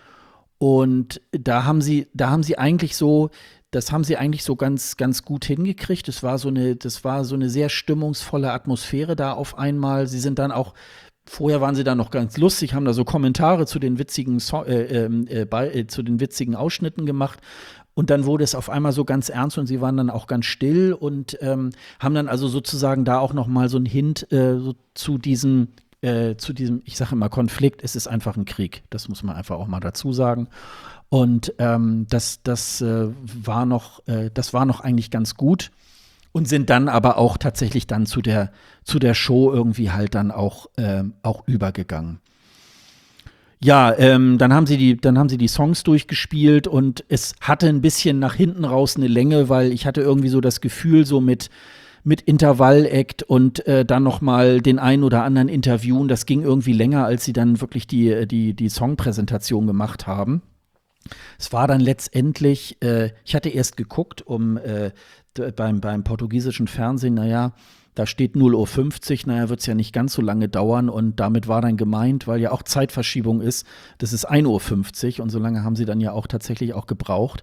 Und da haben sie, da haben sie eigentlich so, das haben sie eigentlich so ganz, ganz gut hingekriegt. Das war so eine, das war so eine sehr stimmungsvolle Atmosphäre da auf einmal. Sie sind dann auch Vorher waren sie da noch ganz lustig, haben da so Kommentare zu den witzigen, so äh, äh, bei, äh, zu den witzigen Ausschnitten gemacht. Und dann wurde es auf einmal so ganz ernst und sie waren dann auch ganz still und ähm, haben dann also sozusagen da auch noch mal so einen Hint äh, so zu diesem, äh, zu diesem, ich sage immer Konflikt, es ist einfach ein Krieg. Das muss man einfach auch mal dazu sagen. Und ähm, das, das äh, war noch, äh, das war noch eigentlich ganz gut. Und sind dann aber auch tatsächlich dann zu der, zu der Show irgendwie halt dann auch, ähm, auch übergegangen. Ja, ähm, dann haben sie die, dann haben sie die Songs durchgespielt und es hatte ein bisschen nach hinten raus eine Länge, weil ich hatte irgendwie so das Gefühl, so mit, mit Intervall-Act und äh, dann noch mal den einen oder anderen interviewen, das ging irgendwie länger, als sie dann wirklich die, die, die Songpräsentation gemacht haben. Es war dann letztendlich, äh, ich hatte erst geguckt, um äh, beim, beim portugiesischen Fernsehen, naja, da steht null Uhr fünfzig, naja, wird es ja nicht ganz so lange dauern und damit war dann gemeint, weil ja auch Zeitverschiebung ist, das ist ein Uhr fünfzig und so lange haben sie dann ja auch tatsächlich auch gebraucht.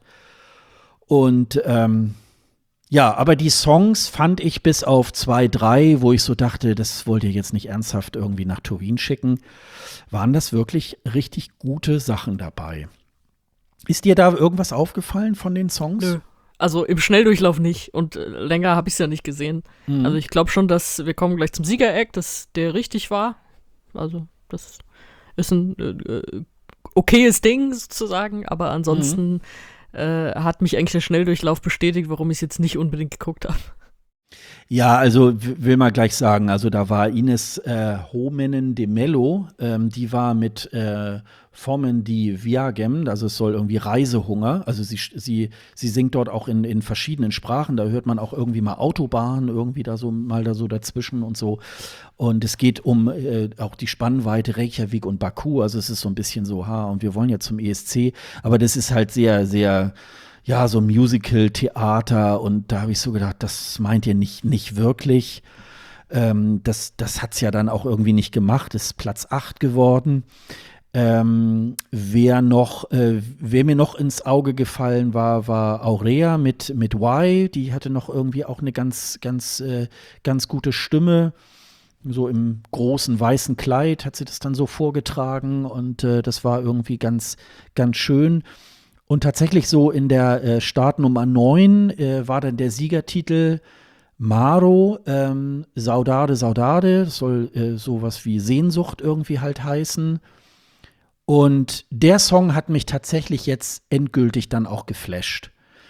Und ähm, ja, aber die Songs fand ich bis auf zwei, drei, wo ich so dachte, das wollt ihr jetzt nicht ernsthaft irgendwie nach Turin schicken, waren das wirklich richtig gute Sachen dabei. Ist dir da irgendwas aufgefallen von den Songs?
Nö. Also im Schnelldurchlauf nicht und äh, länger habe ich es ja nicht gesehen. Mhm. Also ich glaube schon, dass wir kommen gleich zum Sieger-Act, dass der richtig war. Also das ist ein äh, okayes Ding sozusagen, aber ansonsten mhm. äh, hat mich eigentlich der Schnelldurchlauf bestätigt, warum ich es jetzt nicht unbedingt geguckt habe.
Ja, also will mal gleich sagen, also da war Ines äh, Homenen de Mello, ähm, die war mit äh, Formen die Viagem, also es soll irgendwie Reisehunger, also sie, sie, sie singt dort auch in, in verschiedenen Sprachen, da hört man auch irgendwie mal Autobahn, irgendwie da so mal da so dazwischen und so. Und es geht um äh, auch die Spannweite Reykjavik und Baku, also es ist so ein bisschen so, ha, und wir wollen ja zum E S C, aber das ist halt sehr, sehr ja, so Musical, Theater und da habe ich so gedacht, das meint ihr nicht, nicht wirklich. Ähm, das das hat es ja dann auch irgendwie nicht gemacht, ist Platz acht geworden. Ähm, wer noch, äh, wer mir noch ins Auge gefallen war, war Aurea mit, mit Y, die hatte noch irgendwie auch eine ganz, ganz, äh, ganz gute Stimme. So im großen weißen Kleid hat sie das dann so vorgetragen und äh, das war irgendwie ganz, ganz schön. Und tatsächlich so in der äh, Startnummer neun äh, war dann der Siegertitel Maro, ähm, Saudade, Saudade. Das soll äh, sowas wie Sehnsucht irgendwie halt heißen. Und der Song hat mich tatsächlich jetzt endgültig dann auch geflasht.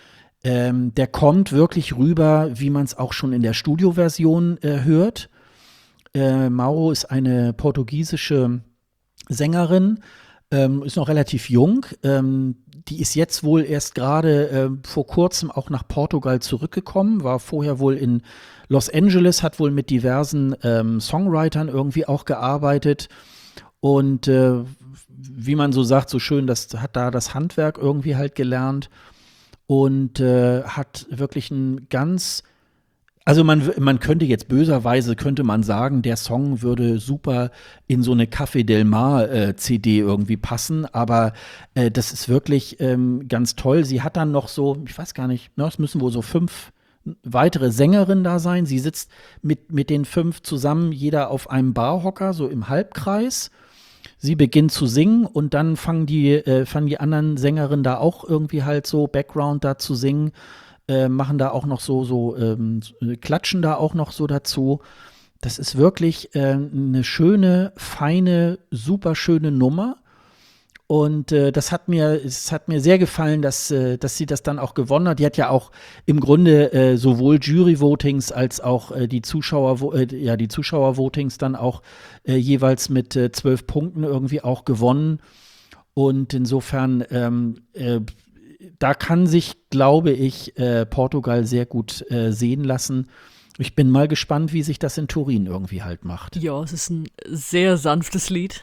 Ähm, der kommt wirklich rüber, wie man es auch schon in der Studioversion äh, hört. Äh, Mauro ist eine portugiesische Sängerin, ähm, ist noch relativ jung. Ähm, die ist jetzt wohl erst gerade äh, vor kurzem auch nach Portugal zurückgekommen, war vorher wohl in Los Angeles, hat wohl mit diversen ähm, Songwritern irgendwie auch gearbeitet. Und äh, wie man so sagt, so schön, das hat da das Handwerk irgendwie halt gelernt und äh, hat wirklich ein ganz, also man, man könnte jetzt böserweise, könnte man sagen, der Song würde super in so eine Café Del Mar äh, C D irgendwie passen, aber äh, das ist wirklich ähm, ganz toll. Sie hat dann noch so, ich weiß gar nicht, ne, es müssen wohl so fünf weitere Sängerinnen da sein. Sie sitzt mit, mit den fünf zusammen, jeder auf einem Barhocker, so im Halbkreis. Sie beginnt zu singen und dann fangen die, äh, fangen die anderen Sängerinnen da auch irgendwie halt so Background da zu singen, äh, machen da auch noch so, so ähm, klatschen da auch noch so dazu. Das ist wirklich äh, eine schöne, feine, super schöne Nummer. Und äh, das hat mir, es hat mir sehr gefallen, dass, äh, dass sie das dann auch gewonnen hat. Die hat ja auch im Grunde äh, sowohl Jury-Votings als auch äh, die Zuschauer, äh, ja, die Zuschauer-Votings dann auch äh, jeweils mit äh, zwölf Punkten irgendwie auch gewonnen. Und insofern, ähm, äh, da kann sich, glaube ich, äh, Portugal sehr gut äh, sehen lassen. Ich bin mal gespannt, wie sich das in Turin irgendwie halt macht.
Ja, es ist ein sehr sanftes Lied.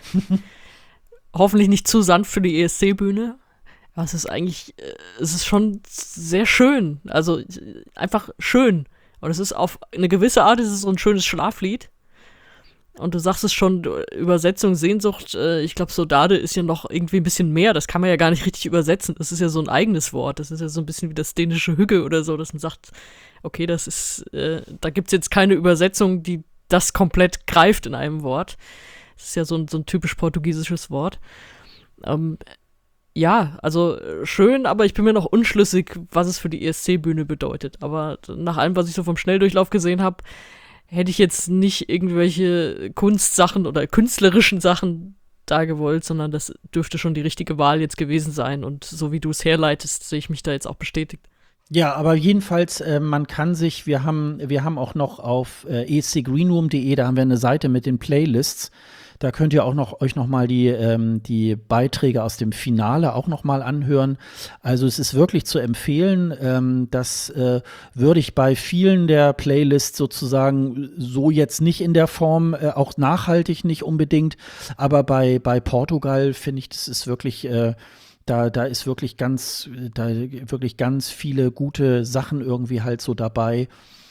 Hoffentlich nicht zu sanft für die E S C-Bühne. Aber es ist eigentlich, es ist schon sehr schön. Also einfach schön. Und es ist auf eine gewisse Art, es ist so ein schönes Schlaflied. Und du sagst es schon, Übersetzung, Sehnsucht, ich glaube, Saudade ist ja noch irgendwie ein bisschen mehr. Das kann man ja gar nicht richtig übersetzen. Das ist ja so ein eigenes Wort. Das ist ja so ein bisschen wie das dänische Hügge oder so, dass man sagt, okay, das ist, äh, da gibt es jetzt keine Übersetzung, die das komplett greift in einem Wort. Das ist ja so ein, so ein typisch portugiesisches Wort. Ähm, ja, also schön, aber ich bin mir noch unschlüssig, was es für die E S C-Bühne bedeutet. Aber nach allem, was ich so vom Schnelldurchlauf gesehen habe, hätte ich jetzt nicht irgendwelche Kunstsachen oder künstlerischen Sachen da gewollt, sondern das dürfte schon die richtige Wahl jetzt gewesen sein. Und so wie du es herleitest, sehe ich mich da jetzt auch bestätigt.
Ja, aber jedenfalls, äh, man kann sich, wir haben, wir haben auch noch auf äh, e s c greenroom punkt de, da haben wir eine Seite mit den Playlists. Da könnt ihr auch noch euch noch mal die, ähm, die Beiträge aus dem Finale auch noch mal anhören. Also es ist wirklich zu empfehlen. Ähm, das äh, würde ich bei vielen der Playlists sozusagen so jetzt nicht in der Form, äh, auch nachhaltig nicht unbedingt. Aber bei, bei Portugal finde ich, das ist wirklich äh, Da, da ist wirklich ganz, da wirklich ganz viele gute Sachen irgendwie halt so dabei.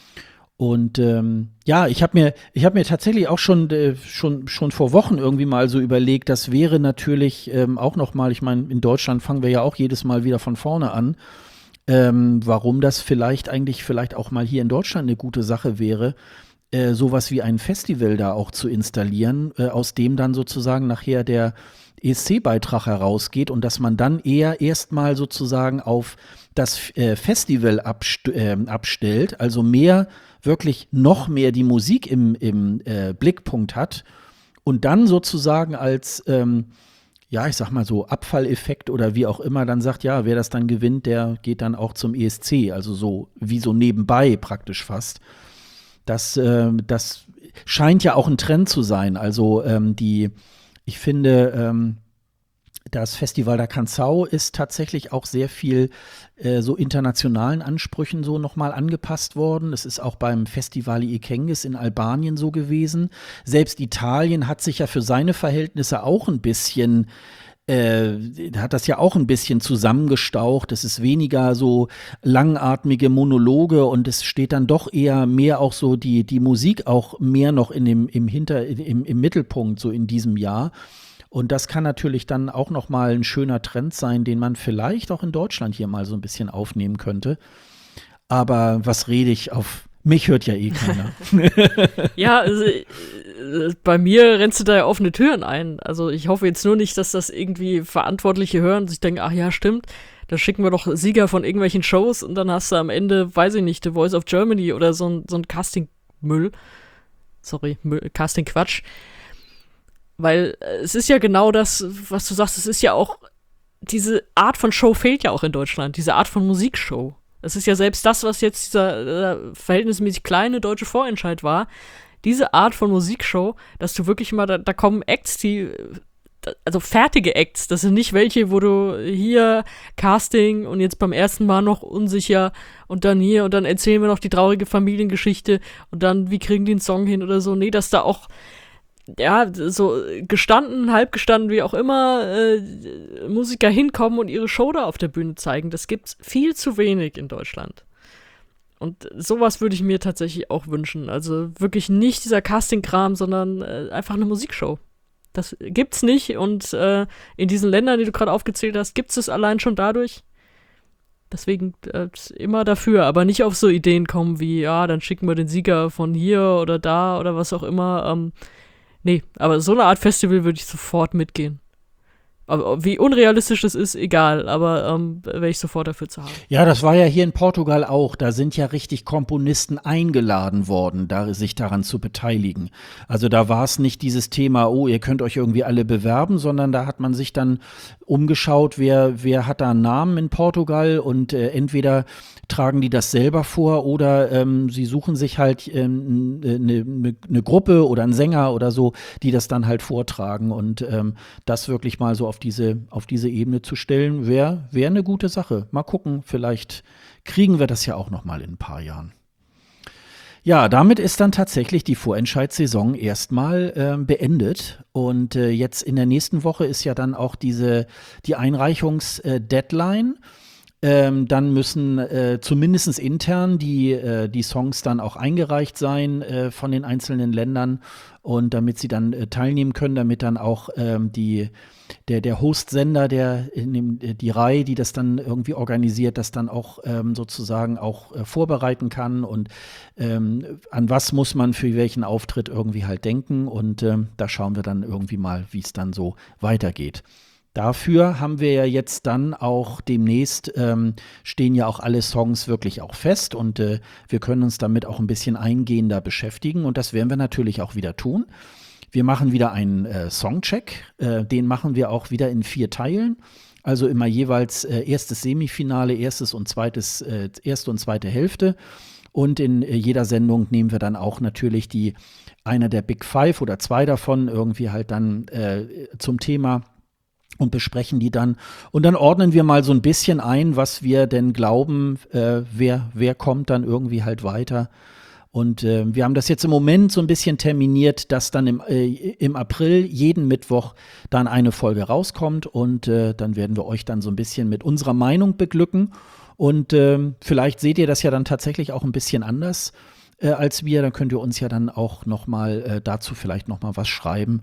Und ähm, ja, ich habe mir, ich habe mir tatsächlich auch schon, äh, schon, schon vor Wochen irgendwie mal so überlegt, das wäre natürlich ähm, auch noch mal, ich meine, in Deutschland fangen wir ja auch jedes Mal wieder von vorne an, ähm, warum das vielleicht eigentlich vielleicht auch mal hier in Deutschland eine gute Sache wäre, äh, sowas wie ein Festival da auch zu installieren, äh, aus dem dann sozusagen nachher der E S C-Beitrag herausgeht und dass man dann eher erstmal sozusagen auf das äh, Festival abst- äh, abstellt, also mehr, wirklich noch mehr die Musik im, im äh, Blickpunkt hat und dann sozusagen als, ähm, ja, ich sag mal so Abfalleffekt oder wie auch immer dann sagt, ja, wer das dann gewinnt, der geht dann auch zum E S C, also so wie so nebenbei praktisch fast. Das, äh, das scheint ja auch ein Trend zu sein, also ähm, die Ich finde, ähm, das Festival da Canção ist tatsächlich auch sehr viel äh, so internationalen Ansprüchen so nochmal angepasst worden. Es ist auch beim Festival Ikengis in Albanien so gewesen. Selbst Italien hat sich ja für seine Verhältnisse auch ein bisschen Äh, hat das ja auch ein bisschen zusammengestaucht. Es ist weniger so langatmige Monologe und es steht dann doch eher mehr auch so die, die Musik auch mehr noch in dem, im, Hinter, im, im Mittelpunkt so in diesem Jahr. Und das kann natürlich dann auch noch mal ein schöner Trend sein, den man vielleicht auch in Deutschland hier mal so ein bisschen aufnehmen könnte. Aber was rede ich auf mich hört ja eh keiner.
Ja, also, äh, bei mir rennst du da ja offene Türen ein. Also ich hoffe jetzt nur nicht, dass das irgendwie Verantwortliche hören und sich denken, ach ja, stimmt, da schicken wir doch Sieger von irgendwelchen Shows und dann hast du am Ende, weiß ich nicht, The Voice of Germany oder so ein, so ein Casting-Müll. Sorry, Müll, Casting-Quatsch. Weil äh, es ist ja genau das, was du sagst, es ist ja auch, diese Art von Show fehlt ja auch in Deutschland, diese Art von Musikshow. Es ist ja selbst das, was jetzt dieser äh, verhältnismäßig kleine deutsche Vorentscheid war, diese Art von Musikshow, dass du wirklich mal, da, da kommen Acts, die, also fertige Acts, das sind nicht welche, wo du hier Casting und jetzt beim ersten Mal noch unsicher und dann hier und dann erzählen wir noch die traurige Familiengeschichte und dann, wie kriegen die einen Song hin oder so. Nee, dass da auch, ja, so gestanden, halb gestanden, wie auch immer, äh, Musiker hinkommen und ihre Show da auf der Bühne zeigen. Das gibt's viel zu wenig in Deutschland. Und sowas würde ich mir tatsächlich auch wünschen. Also wirklich nicht dieser Casting-Kram, sondern äh, einfach eine Musikshow. Das gibt's nicht und äh, in diesen Ländern, die du gerade aufgezählt hast, gibt's es allein schon dadurch. Deswegen äh, immer dafür, aber nicht auf so Ideen kommen wie, ja, dann schicken wir den Sieger von hier oder da oder was auch immer. Ähm, nee, aber so eine Art Festival würde ich sofort mitgehen. Aber wie unrealistisch das ist, egal, aber ähm, wäre ich sofort dafür zu haben.
Ja, das war ja hier in Portugal auch. Da sind ja richtig Komponisten eingeladen worden, da, sich daran zu beteiligen. Also da war es nicht dieses Thema, oh, ihr könnt euch irgendwie alle bewerben, sondern da hat man sich dann umgeschaut, wer, wer hat da einen Namen in Portugal und äh, entweder tragen die das selber vor oder ähm, sie suchen sich halt eine ähm, ne, ne, ne Gruppe oder einen Sänger oder so, die das dann halt vortragen und ähm, das wirklich mal so auf diese, auf diese Ebene zu stellen, wäre wär eine gute Sache. Mal gucken, vielleicht kriegen wir das ja auch noch mal in ein paar Jahren. Ja, damit ist dann tatsächlich die Vorentscheidssaison erstmal äh, beendet und äh, jetzt in der nächsten Woche ist ja dann auch diese, die Einreichungs-Deadline. Ähm, dann müssen äh, zumindest intern die, äh, die Songs dann auch eingereicht sein äh, von den einzelnen Ländern und damit sie dann äh, teilnehmen können, damit dann auch ähm, die, der, der Host-Sender, der in dem, die Reihe, die das dann irgendwie organisiert, das dann auch ähm, sozusagen auch äh, vorbereiten kann und ähm, an was muss man für welchen Auftritt irgendwie halt denken und ähm, da schauen wir dann irgendwie mal, wie es dann so weitergeht. Dafür haben wir ja jetzt dann auch demnächst, ähm, stehen ja auch alle Songs wirklich auch fest und äh, wir können uns damit auch ein bisschen eingehender beschäftigen und das werden wir natürlich auch wieder tun. Wir machen wieder einen äh, Songcheck, äh, den machen wir auch wieder in vier Teilen, also immer jeweils äh, erstes Semifinale, erstes und zweites, äh, erste und zweite Hälfte und in äh, jeder Sendung nehmen wir dann auch natürlich die, einer der Big Five oder zwei davon irgendwie halt dann äh, zum Thema und besprechen die dann. Und dann ordnen wir mal so ein bisschen ein, was wir denn glauben, äh, wer, wer kommt dann irgendwie halt weiter. Und äh, wir haben das jetzt im Moment so ein bisschen terminiert, dass dann im, äh, im April jeden Mittwoch dann eine Folge rauskommt. Und äh, dann werden wir euch dann so ein bisschen mit unserer Meinung beglücken. Und äh, vielleicht seht ihr das ja dann tatsächlich auch ein bisschen anders äh, als wir. Dann könnt ihr uns ja dann auch noch mal äh, dazu vielleicht noch mal was schreiben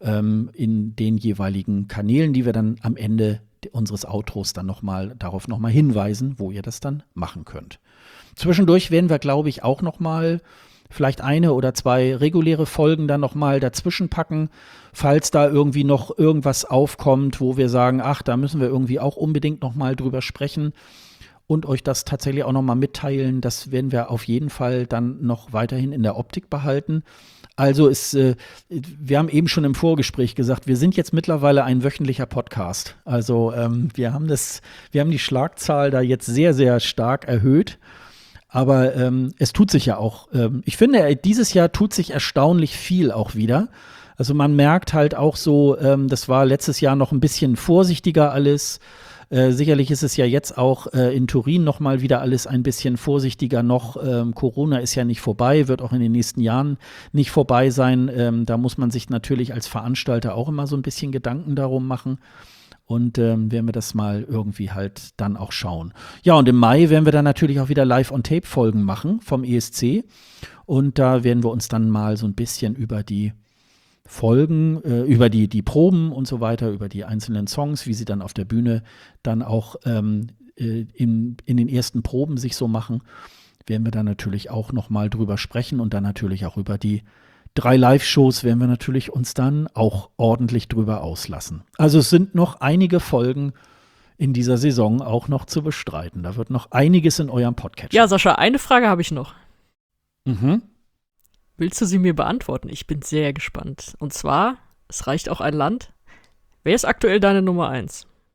in den jeweiligen Kanälen, die wir dann am Ende unseres Outros dann noch mal darauf noch mal hinweisen, wo ihr das dann machen könnt. Zwischendurch werden wir, glaube ich, auch noch mal vielleicht eine oder zwei reguläre Folgen dann noch mal dazwischen packen, falls da irgendwie noch irgendwas aufkommt, wo wir sagen, ach, da müssen wir irgendwie auch unbedingt noch mal drüber sprechen und euch das tatsächlich auch noch mal mitteilen. Das werden wir auf jeden Fall dann noch weiterhin in der Optik behalten. Also ist, äh, wir haben eben schon im Vorgespräch gesagt, wir sind jetzt mittlerweile ein wöchentlicher Podcast. Also ähm, wir haben das, wir haben die Schlagzahl da jetzt sehr, sehr stark erhöht. Aber ähm, es tut sich ja auch, ähm, ich finde, dieses Jahr tut sich erstaunlich viel auch wieder. Also man merkt halt auch so, ähm, das war letztes Jahr noch ein bisschen vorsichtiger alles. Äh, sicherlich ist es ja jetzt auch äh, in Turin noch mal wieder alles ein bisschen vorsichtiger noch. Ähm, Corona ist ja nicht vorbei, wird auch in den nächsten Jahren nicht vorbei sein. Ähm, da muss man sich natürlich als Veranstalter auch immer so ein bisschen Gedanken darum machen. Und ähm, werden wir das mal irgendwie halt dann auch schauen. Ja, und im Mai werden wir dann natürlich auch wieder Live-on-Tape-Folgen machen vom E S C. Und da werden wir uns dann mal so ein bisschen über die Folgen, äh, über die, die Proben und so weiter, über die einzelnen Songs, wie sie dann auf der Bühne dann auch ähm, äh, in, in den ersten Proben sich so machen, werden wir dann natürlich auch nochmal drüber sprechen und dann natürlich auch über die drei Live-Shows werden wir natürlich uns dann auch ordentlich drüber auslassen. Also es sind noch einige Folgen in dieser Saison auch noch zu bestreiten. Da wird noch einiges in eurem Podcatcher.
Ja, Sascha, eine Frage habe ich noch.
Mhm.
Willst du sie mir beantworten? Ich bin sehr gespannt. Und zwar, es reicht auch ein Land. Wer ist aktuell deine Nummer eins?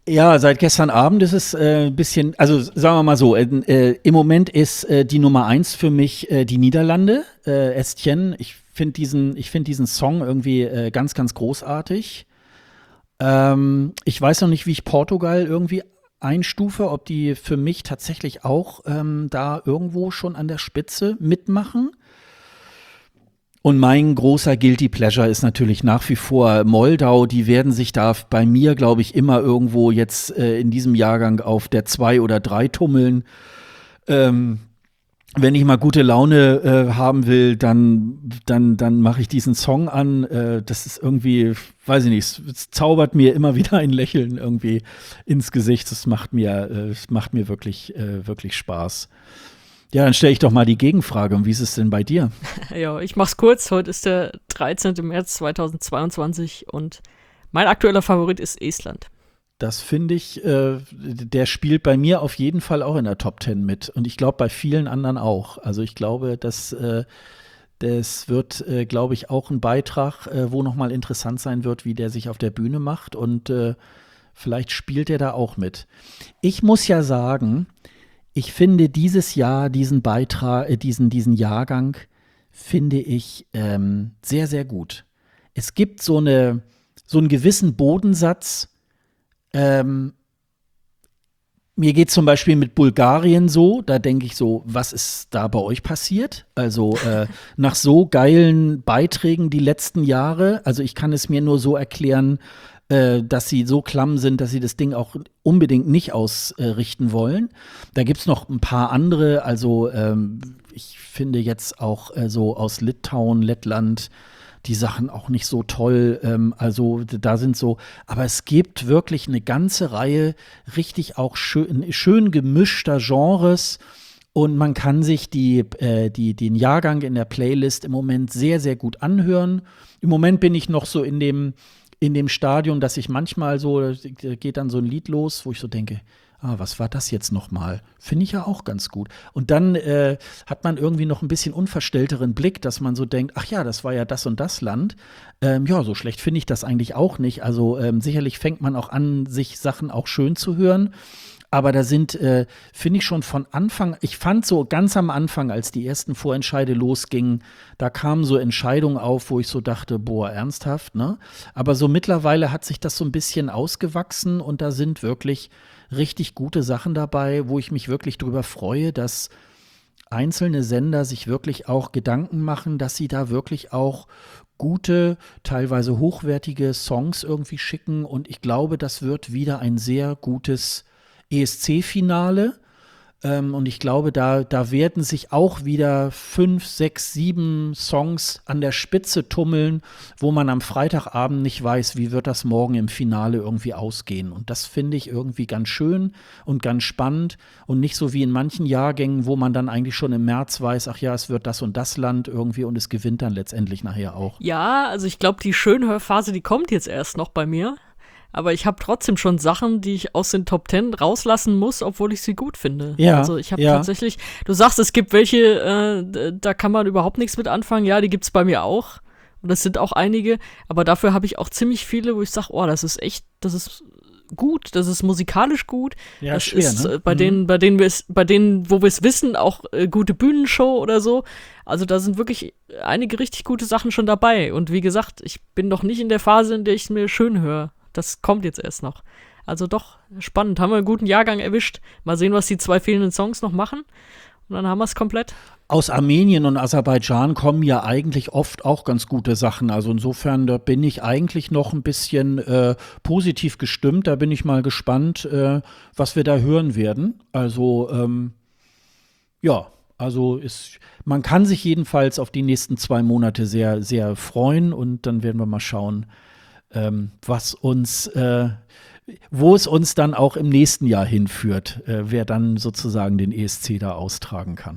Ja, seit gestern Abend ist es äh, ein bisschen, also sagen wir mal so, äh, äh, im Moment ist äh, die Nummer eins für mich äh, die Niederlande, äh, Estienne. Ich finde diesen, ich finde diesen Song irgendwie äh, ganz, ganz großartig. Ähm, ich weiß noch nicht, wie ich Portugal irgendwie einstufe, ob die für mich tatsächlich auch ähm, da irgendwo schon an der Spitze mitmachen. Und mein großer Guilty Pleasure ist natürlich nach wie vor Moldau. Die werden sich da bei mir, glaube ich, immer irgendwo jetzt äh, in diesem Jahrgang auf der zwei oder drei tummeln. Ähm, wenn ich mal gute Laune äh, haben will, dann, dann, dann mache ich diesen Song an. Äh, das ist irgendwie, weiß ich nicht, es, es zaubert mir immer wieder ein Lächeln irgendwie ins Gesicht. Das macht mir, äh, es macht mir wirklich, äh, wirklich Spaß. Ja, dann stelle ich doch mal die Gegenfrage. Und wie ist es denn bei dir?
Ja, ich mach's kurz. Heute ist der dreizehnten März zweitausendzweiundzwanzig und mein aktueller Favorit ist Estland.
Das finde ich, äh, der spielt bei mir auf jeden Fall auch in der Top Ten mit. Und ich glaube, bei vielen anderen auch. Also ich glaube, dass äh, das wird, äh, glaube ich, auch ein Beitrag, äh, wo nochmal interessant sein wird, wie der sich auf der Bühne macht. Und äh, vielleicht spielt er da auch mit. Ich muss ja sagen, ich finde dieses Jahr, diesen Beitrag, äh, diesen, diesen Jahrgang, finde ich ähm, sehr, sehr gut. Es gibt so, eine, so einen gewissen Bodensatz. Ähm, mir geht zum Beispiel mit Bulgarien so, da denke ich so, was ist da bei euch passiert? Also äh, nach so geilen Beiträgen die letzten Jahre, also ich kann es mir nur so erklären, äh, dass sie so klamm sind, dass sie das Ding auch unbedingt nicht ausrichten wollen. Da gibt es noch ein paar andere, also ähm, ich finde jetzt auch äh, so aus Litauen, Lettland, die Sachen auch nicht so toll, ähm, also da sind so, aber es gibt wirklich eine ganze Reihe richtig auch schön, schön gemischter Genres und man kann sich die, äh, die, den Jahrgang in der Playlist im Moment sehr, sehr gut anhören. Im Moment bin ich noch so in dem, in dem Stadium, dass ich manchmal so, da geht dann so ein Lied los, wo ich so denke, ah, was war das jetzt nochmal? Finde ich ja auch ganz gut. Und dann äh, hat man irgendwie noch ein bisschen unverstellteren Blick, dass man so denkt, ach ja, das war ja das und das Land. Ähm, ja, so schlecht finde ich das eigentlich auch nicht. Also ähm, sicherlich fängt man auch an, sich Sachen auch schön zu hören. Aber da sind, äh, finde ich schon von Anfang, ich fand so ganz am Anfang, als die ersten Vorentscheide losgingen, da kamen so Entscheidungen auf, wo ich so dachte, boah, ernsthaft, ne? Aber so mittlerweile hat sich das so ein bisschen ausgewachsen und da sind wirklich richtig gute Sachen dabei, wo ich mich wirklich drüber freue, dass einzelne Sender sich wirklich auch Gedanken machen, dass sie da wirklich auch gute, teilweise hochwertige Songs irgendwie schicken und ich glaube, das wird wieder ein sehr gutes E S C-Finale. Ähm, und ich glaube, da, da werden sich auch wieder fünf, sechs, sieben Songs an der Spitze tummeln, wo man am Freitagabend nicht weiß, wie wird das morgen im Finale irgendwie ausgehen. Und das finde ich irgendwie ganz schön und ganz spannend und nicht so wie in manchen Jahrgängen, wo man dann eigentlich schon im März weiß, ach ja, es wird das und das Land irgendwie und es gewinnt dann letztendlich nachher auch.
Ja, also ich glaube, die Schönhörphase, die kommt jetzt erst noch bei mir. Aber ich habe trotzdem schon Sachen, die ich aus den Top Ten rauslassen muss, obwohl ich sie gut finde.
Ja,
also ich habe
ja.
tatsächlich, du sagst, es gibt welche, äh, da kann man überhaupt nichts mit anfangen. Ja, die gibt's bei mir auch. Und das sind auch einige. Aber dafür habe ich auch ziemlich viele, wo ich sage, oh, das ist echt, das ist gut, das ist musikalisch gut.
Ja,
das
schwer,
ist
ne?
äh, bei
Mhm.
denen, bei denen wir es, bei denen, wo wir es wissen, auch äh, gute Bühnenshow oder so. Also da sind wirklich einige richtig gute Sachen schon dabei. Und wie gesagt, ich bin noch nicht in der Phase, in der ich es mir schön höre. Das kommt jetzt erst noch. Also doch, spannend. Haben wir einen guten Jahrgang erwischt. Mal sehen, was die zwei fehlenden Songs noch machen. Und dann haben wir es komplett.
Aus Armenien und Aserbaidschan kommen ja eigentlich oft auch ganz gute Sachen. Also insofern, da bin ich eigentlich noch ein bisschen äh, positiv gestimmt. Da bin ich mal gespannt, äh, was wir da hören werden. Also ähm, ja, also ist, man kann sich jedenfalls auf die nächsten zwei Monate sehr, sehr freuen. Und dann werden wir mal schauen, ähm, was uns, äh, wo es uns dann auch im nächsten Jahr hinführt, äh, wer dann sozusagen den E S C da austragen kann.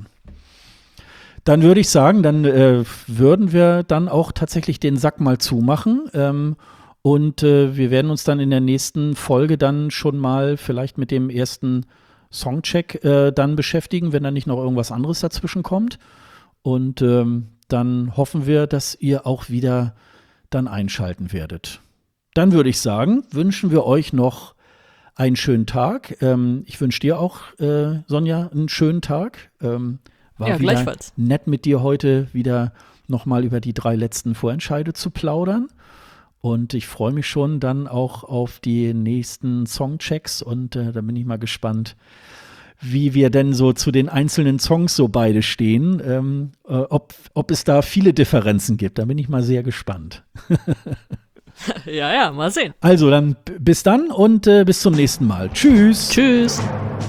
Dann würde ich sagen, dann äh, würden wir dann auch tatsächlich den Sack mal zumachen. Ähm, und äh, wir werden uns dann in der nächsten Folge dann schon mal vielleicht mit dem ersten Songcheck äh, dann beschäftigen, wenn da nicht noch irgendwas anderes dazwischen kommt. Und ähm, dann hoffen wir, dass ihr auch wieder dann einschalten werdet. Dann würde ich sagen, wünschen wir euch noch einen schönen Tag. Ähm, ich wünsche dir auch, äh, Sonja, einen schönen Tag. Ähm, war
ja,
wieder
gleichfalls.
Nett mit dir heute wieder nochmal über die drei letzten Vorentscheide zu plaudern. Und ich freue mich schon dann auch auf die nächsten Songchecks und äh, da bin ich mal gespannt, wie wir denn so zu den einzelnen Songs so beide stehen, ähm, äh, ob, ob es da viele Differenzen gibt. Da bin ich mal sehr gespannt.
Ja, ja, mal sehen.
Also dann b- bis dann und äh, bis zum nächsten Mal. Tschüss.
Tschüss.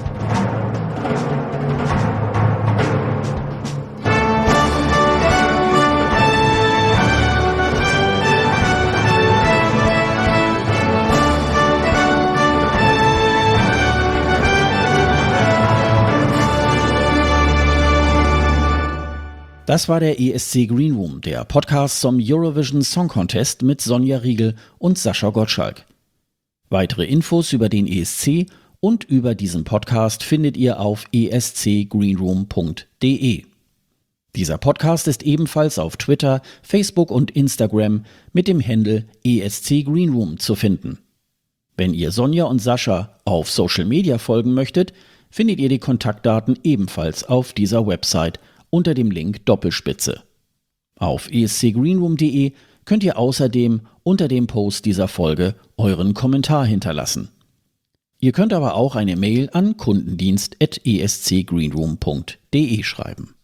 Das war der E S C Green Room, der Podcast zum Eurovision Song Contest mit Sonja Riegel und Sascha Gottschalk. Weitere Infos über den E S C und über diesen Podcast findet ihr auf e s c greenroom punkt d e. Dieser Podcast ist ebenfalls auf Twitter, Facebook und Instagram mit dem Handle E S C Greenroom zu finden. Wenn ihr Sonja und Sascha auf Social Media folgen möchtet, findet ihr die Kontaktdaten ebenfalls auf dieser Website unter dem Link Doppelspitze. Auf e s c greenroom punkt d e könnt ihr außerdem unter dem Post dieser Folge euren Kommentar hinterlassen. Ihr könnt aber auch eine Mail an kundendienst at e s c greenroom punkt d e schreiben.